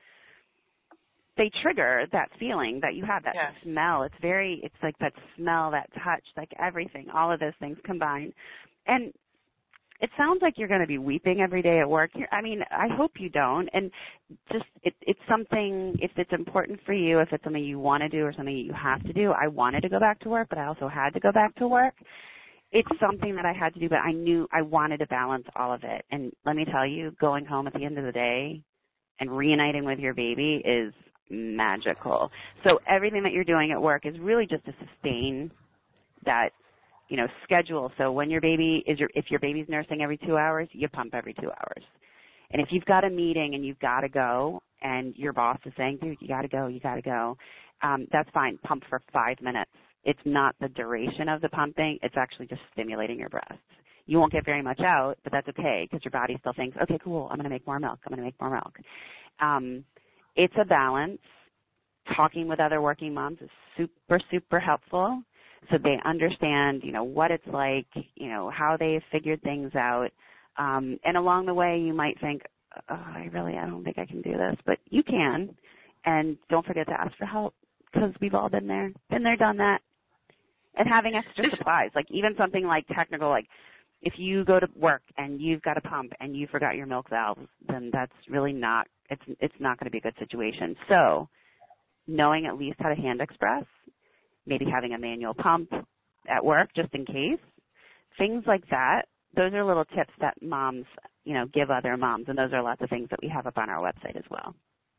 they trigger that feeling that you have, that yes. smell. It's very, it's like that smell, that touch, like everything, all of those things combined. And it sounds like you're going to be weeping every day at work. You're, I mean, I hope you don't. And just it, it's something, if it's important for you, if it's something you want to do or something you have to do. I wanted to go back to work, but I also had to go back to work. It's something that I had to do, but I knew I wanted to balance all of it. And let me tell you, going home at the end of the day and reuniting with your baby is magical. So everything that you're doing at work is really just to sustain that, you know, schedule. So when your baby is your, if your baby's nursing every two hours, you pump every two hours. And if you've got a meeting and you've got to go and your boss is saying, dude, you got to go, you got to go, um, that's fine. Pump for five minutes. It's not the duration of the pumping. It's actually just stimulating your breasts. You won't get very much out, but that's okay because your body still thinks, okay, cool, I'm going to make more milk. I'm going to make more milk. Um, it's a balance. Talking with other working moms is super, super helpful. So they understand, you know, what it's like, you know, how they've figured things out. Um, and along the way, you might think, oh, I really, I don't think I can do this. But you can. And don't forget to ask for help because we've all been there, been there, done that. And having extra supplies, like even something like technical, like if you go to work and you've got a pump and you forgot your milk valves, then that's really not, it's, it's not going to be a good situation. So knowing at least how to hand express, maybe having a manual pump at work just in case, things like that. Those are little tips that moms, you know, give other moms, and those are lots of things that we have up on our website as well.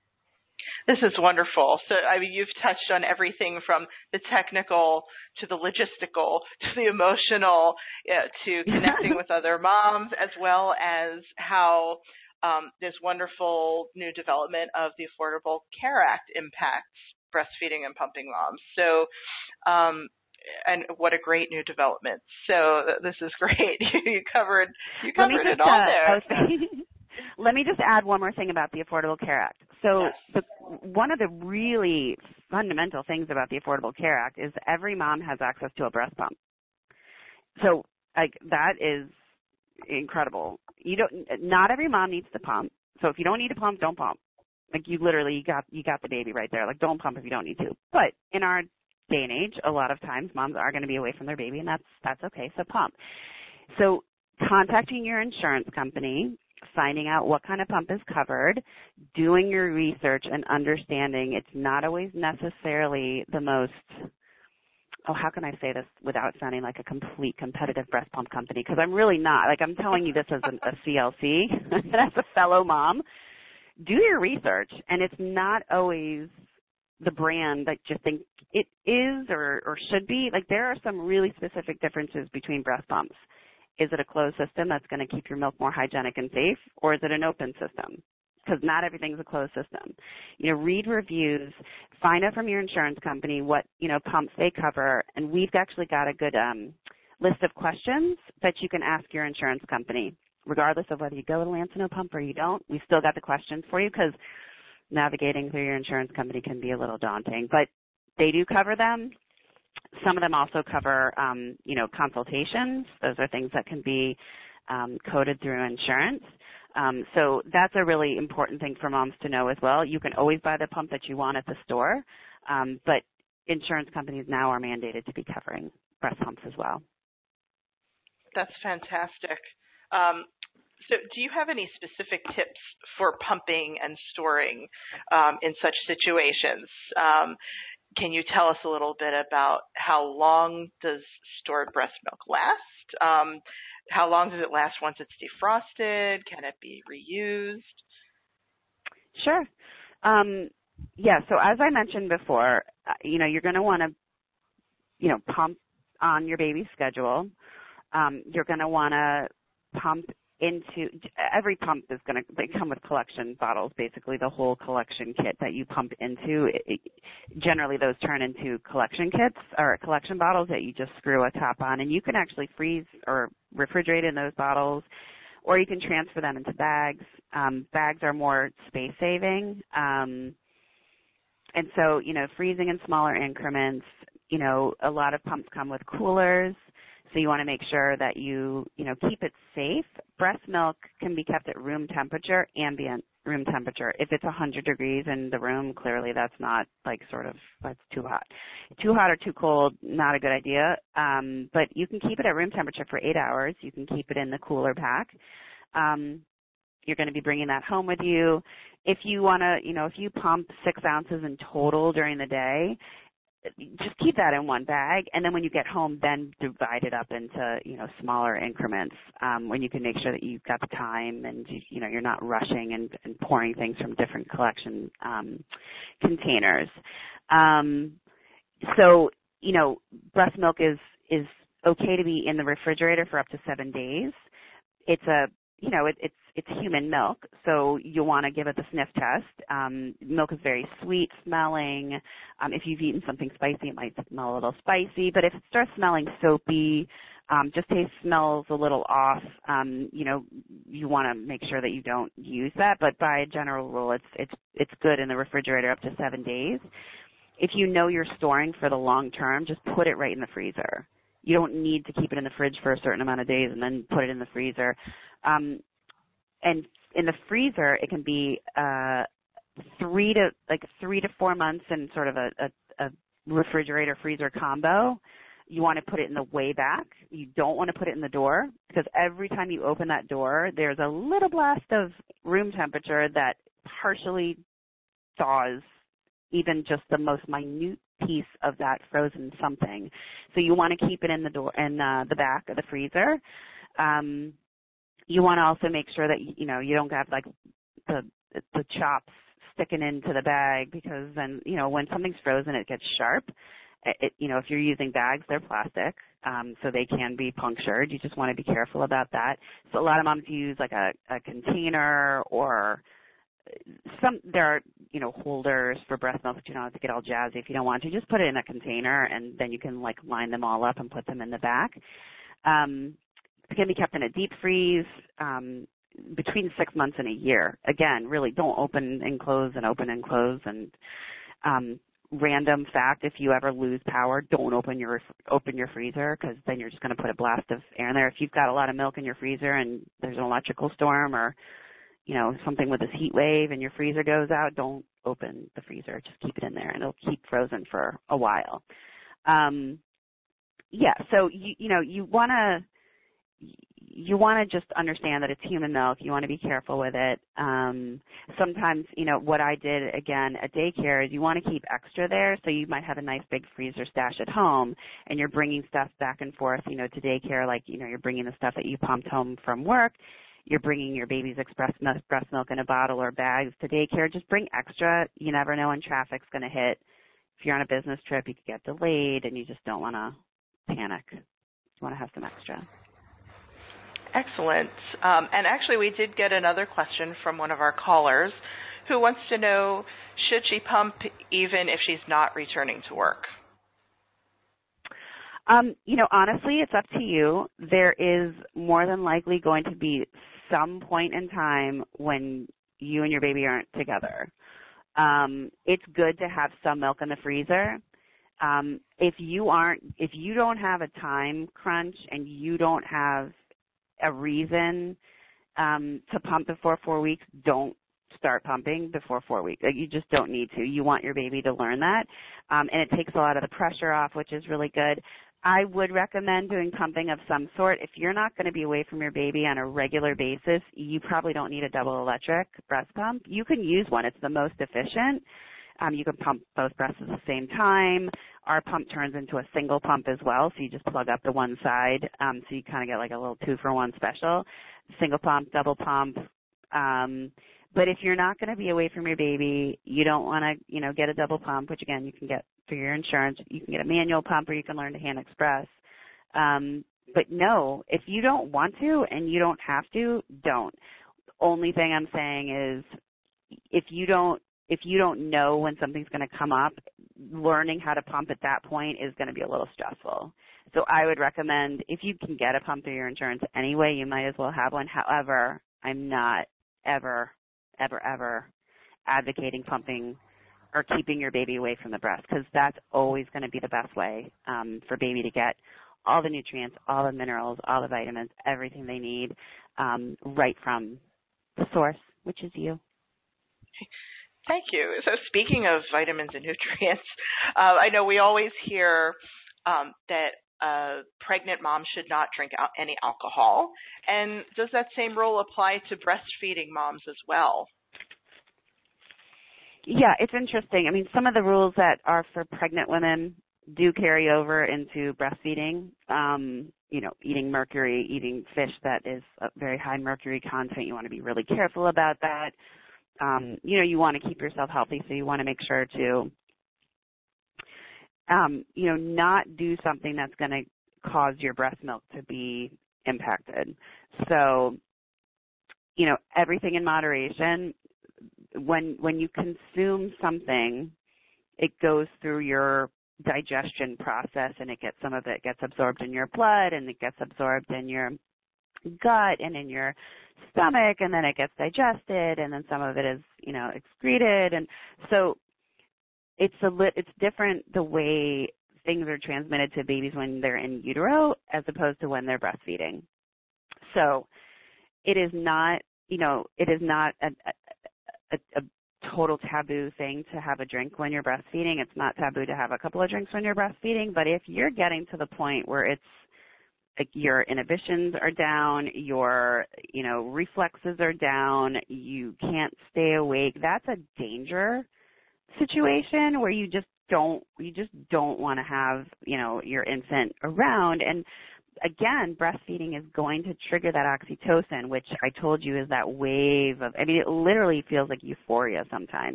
This is wonderful. So, I mean, you've touched on everything from the technical to the logistical to the emotional uh, to connecting with other moms, as well as how um, this wonderful new development of the Affordable Care Act impacts breastfeeding and pumping moms. So, um, and what a great new development. So this is great. you covered, you covered just, it all uh, there. Let me just add one more thing about the Affordable Care Act. So yes. the, one of the really fundamental things about the Affordable Care Act is every mom has access to a breast pump. So like that is incredible. You don't, not every mom needs to pump. So if you don't need to pump, don't pump. Like you literally, you got you got the baby right there. Like don't pump if you don't need to. But in our day and age, a lot of times moms are going to be away from their baby, and that's that's okay. So pump. So contacting your insurance company, finding out what kind of pump is covered, doing your research, and understanding it's not always necessarily the most. Oh, how can I say this without sounding like a complete competitive breast pump company? Because I'm really not. Like I'm telling you this as an, a C L C and as a fellow mom. Do your research, and it's not always the brand that you think it is or, or should be. Like there are some really specific differences between breast pumps. Is it a closed system that's going to keep your milk more hygienic and safe, or is it an open system? Because not everything's a closed system. You know, read reviews, find out from your insurance company what, you know, pumps they cover, and we've actually got a good um, list of questions that you can ask your insurance company. Regardless of whether you go with a Lancino pump or you don't, we still got the questions for you because navigating through your insurance company can be a little daunting. But they do cover them. Some of them also cover, um, you know, consultations. Those are things that can be um, coded through insurance. Um, so that's a really important thing for moms to know as well. You can always buy the pump that you want at the store, um, but insurance companies now are mandated to be covering breast pumps as well. That's fantastic. Um, so do you have any specific tips for pumping and storing um, in such situations? Um, can you tell us a little bit about how long does stored breast milk last? Um, how long does it last once it's defrosted? Can it be reused? Sure. Um, yeah, so as I mentioned before, you know, you're going to want to, you know, pump on your baby's schedule. Um, you're going to want to pump into, every pump is going to, they come with collection bottles, basically the whole collection kit that you pump into. It, it, generally those turn into collection kits or collection bottles that you just screw a top on, and you can actually freeze or refrigerate in those bottles. or you can transfer them into bags. Um, bags are more space saving. Um, and so, you know, freezing in smaller increments, you know, a lot of pumps come with coolers. So you want to make sure that you, you know, keep it safe. Breast milk can be kept at room temperature, ambient room temperature. If it's one hundred degrees in the room, clearly that's not like sort of, that's too hot. Too hot or too cold, not a good idea. Um, but you can keep it at room temperature for eight hours. You can keep it in the cooler pack. Um, you're going to be bringing that home with you. If you want to, you know, if you pump six ounces in total during the day, just keep that in one bag, and then when you get home, then divide it up into, you know, smaller increments um, when you can make sure that you've got the time and, you, you know, you're not rushing and, and pouring things from different collection um, containers. Um, so, you know, breast milk is, is okay to be in the refrigerator for up to seven days. It's a, you know, it, it's it's human milk, so you'll want to give it the sniff test. Um, milk is very sweet smelling. Um, if you've eaten something spicy, it might smell a little spicy. But if it starts smelling soapy, um, just taste smells a little off, um, you know, you want to make sure that you don't use that. But by a general rule, it's it's it's good in the refrigerator up to seven days. If you know you're storing for the long term, just put it right in the freezer. You don't need to keep it in the fridge for a certain amount of days and then put it in the freezer. Um, and in the freezer, it can be uh, three to like three to four months in sort of a, a, a refrigerator freezer combo. You want to put it in the way back. You don't want to put it in the door because every time you open that door, there's a little blast of room temperature that partially thaws even just the most minute piece of that frozen something. So you want to keep it in the door in uh, the back of the freezer. Um, you want to also make sure that you know you don't have like the the chops sticking into the bag because then you know when something's frozen it gets sharp. It, you know if you're using bags, they're plastic, um, so they can be punctured. You just want to be careful about that. So a lot of moms use like a, a container or some there are you know holders for breast milk, but you don't have to get all jazzy if you don't want to. Just put it in a container and then you can like line them all up and put them in the back. Um, it can be kept in a deep freeze um, between six months and a year. Again, really don't open and close and open and close. And um, random fact: if you ever lose power, don't open your open your freezer because then you're just going to put a blast of air in there. If you've got a lot of milk in your freezer and there's an electrical storm or you know, something with this heat wave and your freezer goes out, don't open the freezer. Just keep it in there and it'll keep frozen for a while. Um, yeah, so, you, you know, you want to you want to just understand that it's human milk. You want to be careful with it. Um, sometimes, you know, what I did, again, at daycare is you want to keep extra there. So you might have a nice big freezer stash at home and you're bringing stuff back and forth, you know, to daycare, like, you know, you're bringing the stuff that you pumped home from work. You're bringing your baby's express milk, breast milk in a bottle or bags to daycare. Just bring extra. You never know when traffic's going to hit. If you're on a business trip, you could get delayed, and you just don't want to panic. You want to have some extra. Excellent. Um, and actually, we did get another question from one of our callers who wants to know, should she pump even if she's not returning to work? Um, you know, honestly, it's up to you. There is more than likely going to be some point in time when you and your baby aren't together. Um, it's good to have some milk in the freezer. Um, if you aren't, if you don't have a time crunch and you don't have a reason um, to pump before four weeks, don't start pumping before four weeks. You just don't need to. You want your baby to learn that, um, and it takes a lot of the pressure off, which is really good. I would recommend doing pumping of some sort. If you're not going to be away from your baby on a regular basis, you probably don't need a double electric breast pump. You can use one. It's the most efficient. Um, you can pump both breasts at the same time. Our pump turns into a single pump as well, so you just plug up to one side. Um, so you kind of get like a little two-for-one special. Single pump, double pump. Um, but if you're not going to be away from your baby, you don't want to, you know, get a double pump, which, again, you can get for your insurance. You can get a manual pump or you can learn to hand express. Um, but, no, if you don't want to and you don't have to, don't. The only thing I'm saying is if you don't if you don't know when something's going to come up, learning how to pump at that point is going to be a little stressful. So I would recommend, if you can get a pump through your insurance anyway, you might as well have one. However, I'm not ever, ever, ever advocating pumping or keeping your baby away from the breast, because that's always going to be the best way um, for baby to get all the nutrients, all the minerals, all the vitamins, everything they need um, right from the source, which is you. Thank you. So speaking of vitamins and nutrients, uh, I know we always hear um, that a pregnant mom should not drink al- any alcohol. And does that same rule apply to breastfeeding moms as well? Yeah, it's interesting. I mean, some of the rules that are for pregnant women do carry over into breastfeeding. Um, you know, eating mercury, eating fish that is a very high mercury content. You want to be really careful about that. Um, you know, you want to keep yourself healthy, so you want to make sure to, um, you know, not do something that's going to cause your breast milk to be impacted. So, you know, everything in moderation. When when you consume something, it goes through your digestion process, and it gets some of it gets absorbed in your blood, and it gets absorbed in your gut and in your stomach, and then it gets digested, and then some of it is, you know, excreted. And so it's a lit, it's different the way things are transmitted to babies when they're in utero as opposed to when they're breastfeeding. So it is not, you know, it is not a, a, a total taboo thing to have a drink when you're breastfeeding. It's not taboo to have a couple of drinks when you're breastfeeding, but if you're getting to the point where it's like your inhibitions are down, your, you know, reflexes are down, you can't stay awake, that's a danger situation where you just don't, you just don't want to have, you know, your infant around. And again, breastfeeding is going to trigger that oxytocin, which I told you is that wave of, I mean, it literally feels like euphoria sometimes.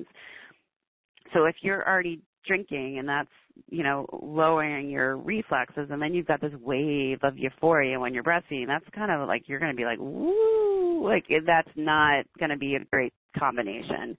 So if you're already drinking and that's, you know, lowering your reflexes, and then you've got this wave of euphoria when you're breastfeeding, that's kind of like, you're going to be like, woo, like that's not going to be a great combination.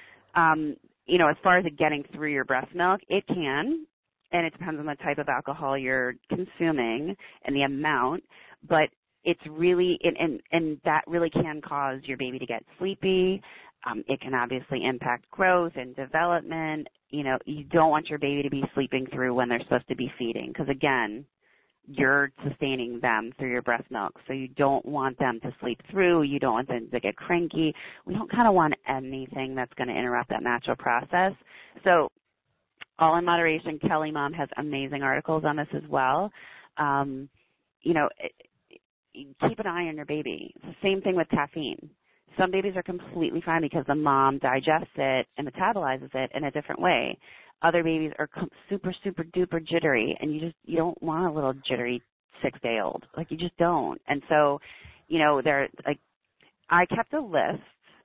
Um, you know, as far as it getting through your breast milk, it can, and it depends on the type of alcohol you're consuming and the amount, but it's really, and, and, and that really can cause your baby to get sleepy. Um, it can obviously impact growth and development. You know, you don't want your baby to be sleeping through when they're supposed to be feeding, because again, you're sustaining them through your breast milk, so you don't want them to sleep through. You don't want them to get cranky. We don't kind of want anything that's going to interrupt that natural process. So all in moderation. Kelly Mom has amazing articles on this as well. Um, you know, keep an eye on your baby. It's the same thing with caffeine. Some babies are completely fine because the mom digests it and metabolizes it in a different way. Other babies are super, super duper jittery, and you just, you don't want a little jittery six-day-old. Like, you just don't. And so, you know, they're like, I kept a list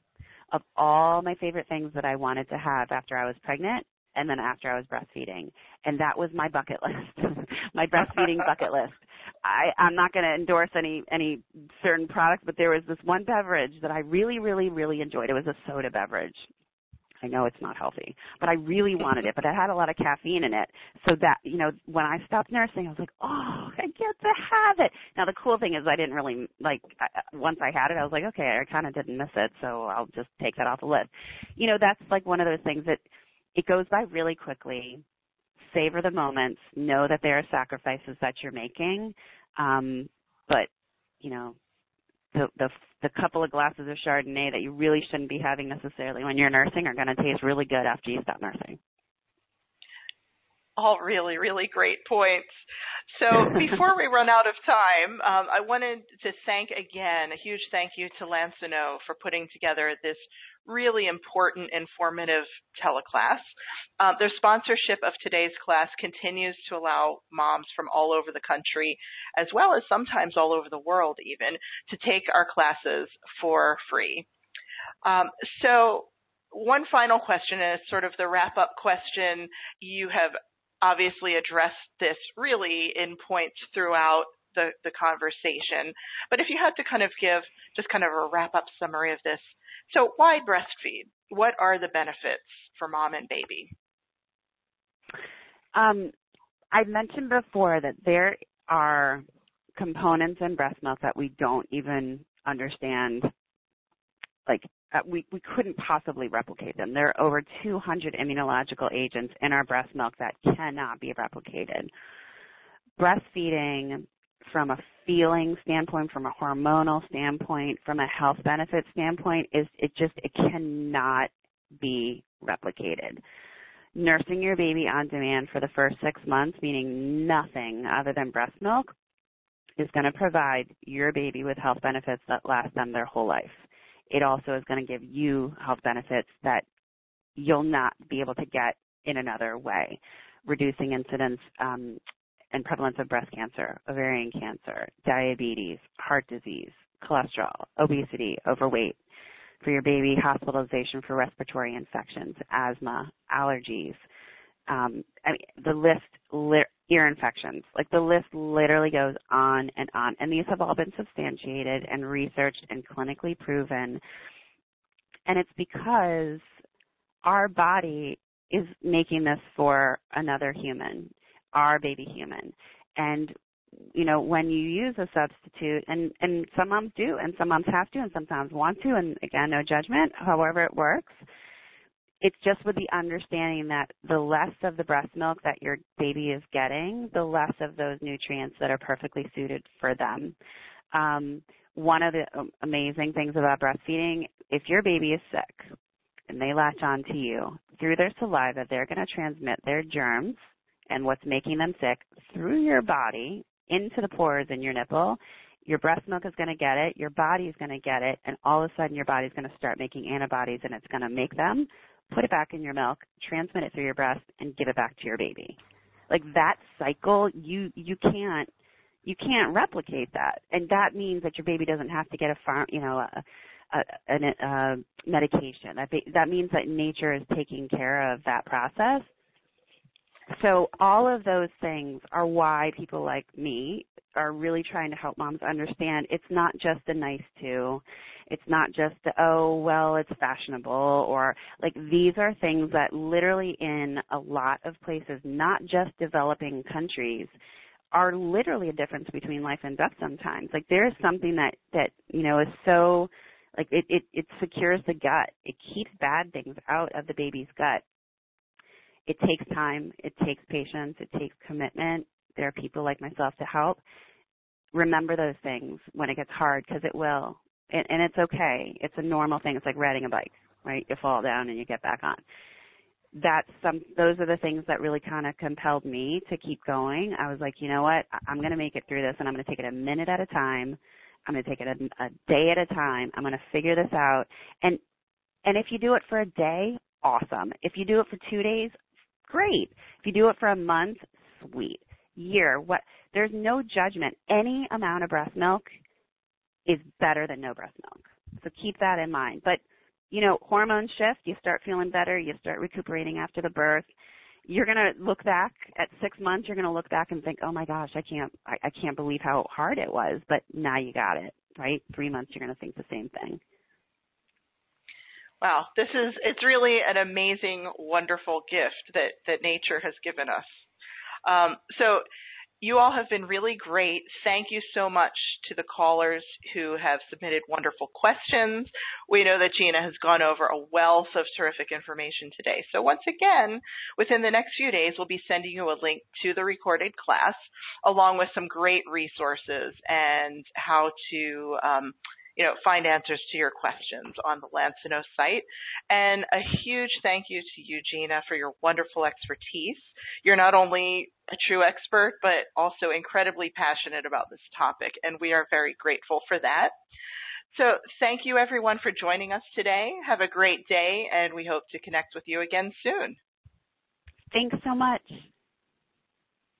of all my favorite things that I wanted to have after I was pregnant and then after I was breastfeeding. And that was my bucket list, my breastfeeding bucket list. I, I'm not going to endorse any, any certain products, but there was this one beverage that I really, really, really enjoyed. It was a soda beverage. I know it's not healthy, but I really wanted it, but it had a lot of caffeine in it. So that, you know, when I stopped nursing, I was like, oh, I get to have it. Now, the cool thing is I didn't really, like, I, once I had it, I was like, okay, I kind of didn't miss it, so I'll just take that off the list. You know, that's like one of those things that it goes by really quickly. Savor the moments. Know that there are sacrifices that you're making. Um, but, you know, the, the the couple of glasses of Chardonnay that you really shouldn't be having necessarily when you're nursing are going to taste really good after you stop nursing. All really, really great points. So before we run out of time, um, I wanted to thank again, a huge thank you to Lansano for putting together this really important, informative teleclass. Um, their sponsorship of today's class continues to allow moms from all over the country, as well as sometimes all over the world even, to take our classes for free. Um, so one final question, and it's sort of the wrap-up question. You have obviously addressed this really in points throughout the, the conversation, but if you had to kind of give just kind of a wrap-up summary of this, so why breastfeed? What are the benefits for mom and baby? Um, I mentioned before that there are components in breast milk that we don't even understand. Like, uh, we, we couldn't possibly replicate them. There are over two hundred immunological agents in our breast milk that cannot be replicated. Breastfeeding, from a feeling standpoint, from a hormonal standpoint, from a health benefit standpoint, is it just it cannot be replicated. Nursing your baby on demand for the first six months, meaning nothing other than breast milk, is going to provide your baby with health benefits that last them their whole life. It also is going to give you health benefits that you'll not be able to get in another way, reducing incidence um, and prevalence of breast cancer, ovarian cancer, diabetes, heart disease, cholesterol, obesity, overweight. For your baby, hospitalization for respiratory infections, asthma, allergies. Um, I mean, the list, li- ear infections, like the list literally goes on and on. And these have all been substantiated and researched and clinically proven. And it's because our body is making this for another human, our baby human. And you know, when you use a substitute, and, and some moms do, and some moms have to, and sometimes want to, and again, no judgment, however it works, it's just with the understanding that the less of the breast milk that your baby is getting, the less of those nutrients that are perfectly suited for them. Um, one of the amazing things about breastfeeding, if your baby is sick and they latch on to you, through their saliva, they're going to transmit their germs and what's making them sick through your body into the pores in your nipple. Your breast milk is going to get it, your body is going to get it, and all of a sudden your body's going to start making antibodies, and it's going to make them, put it back in your milk, transmit it through your breast, and give it back to your baby. Like that cycle, you you can't you can't replicate that, and that means that your baby doesn't have to get a farm, you know, a, a, a, a medication. That that means that nature is taking care of that process. So all of those things are why people like me are really trying to help moms understand it's not just a nice to. It's not just, a, oh, well, it's fashionable, or like these are things that literally in a lot of places, not just developing countries, are literally a difference between life and death sometimes. Like there is something that, that you know, is so, like it, it, it secures the gut. It keeps bad things out of the baby's gut. It takes time, it takes patience, it takes commitment. There are people like myself to help. Remember those things when it gets hard, because it will. And, and it's okay. It's a normal thing. It's like riding a bike, right? You fall down and you get back on. That's some, those are the things that really kind of compelled me to keep going. I was like, you know what? I'm going to make it through this, and I'm going to take it a minute at a time. I'm going to take it a, a day at a time. I'm going to figure this out. And and if you do it for a day, awesome. If you do it for two days, great. If you do it for a month, sweet. Year, what? There's no judgment. Any amount of breast milk is better than no breast milk. So keep that in mind. But, you know, hormones shift. You start feeling better. You start recuperating after the birth. You're going to look back at six months. You're going to look back and think, oh, my gosh, I can't I, I can't believe how hard it was. But now you got it, right? Three months, you're going to think the same thing. Wow, this is, it's really an amazing, wonderful gift that, that nature has given us. Um, so you all have been really great. Thank you so much to the callers who have submitted wonderful questions. We know that Gina has gone over a wealth of terrific information today. So once again, within the next few days, we'll be sending you a link to the recorded class, along with some great resources and how to um, you know, find answers to your questions on the Lancinos site. And a huge thank you to you, Gina, for your wonderful expertise. You're not only a true expert, but also incredibly passionate about this topic, and we are very grateful for that. So thank you, everyone, for joining us today. Have a great day, and we hope to connect with you again soon. Thanks so much.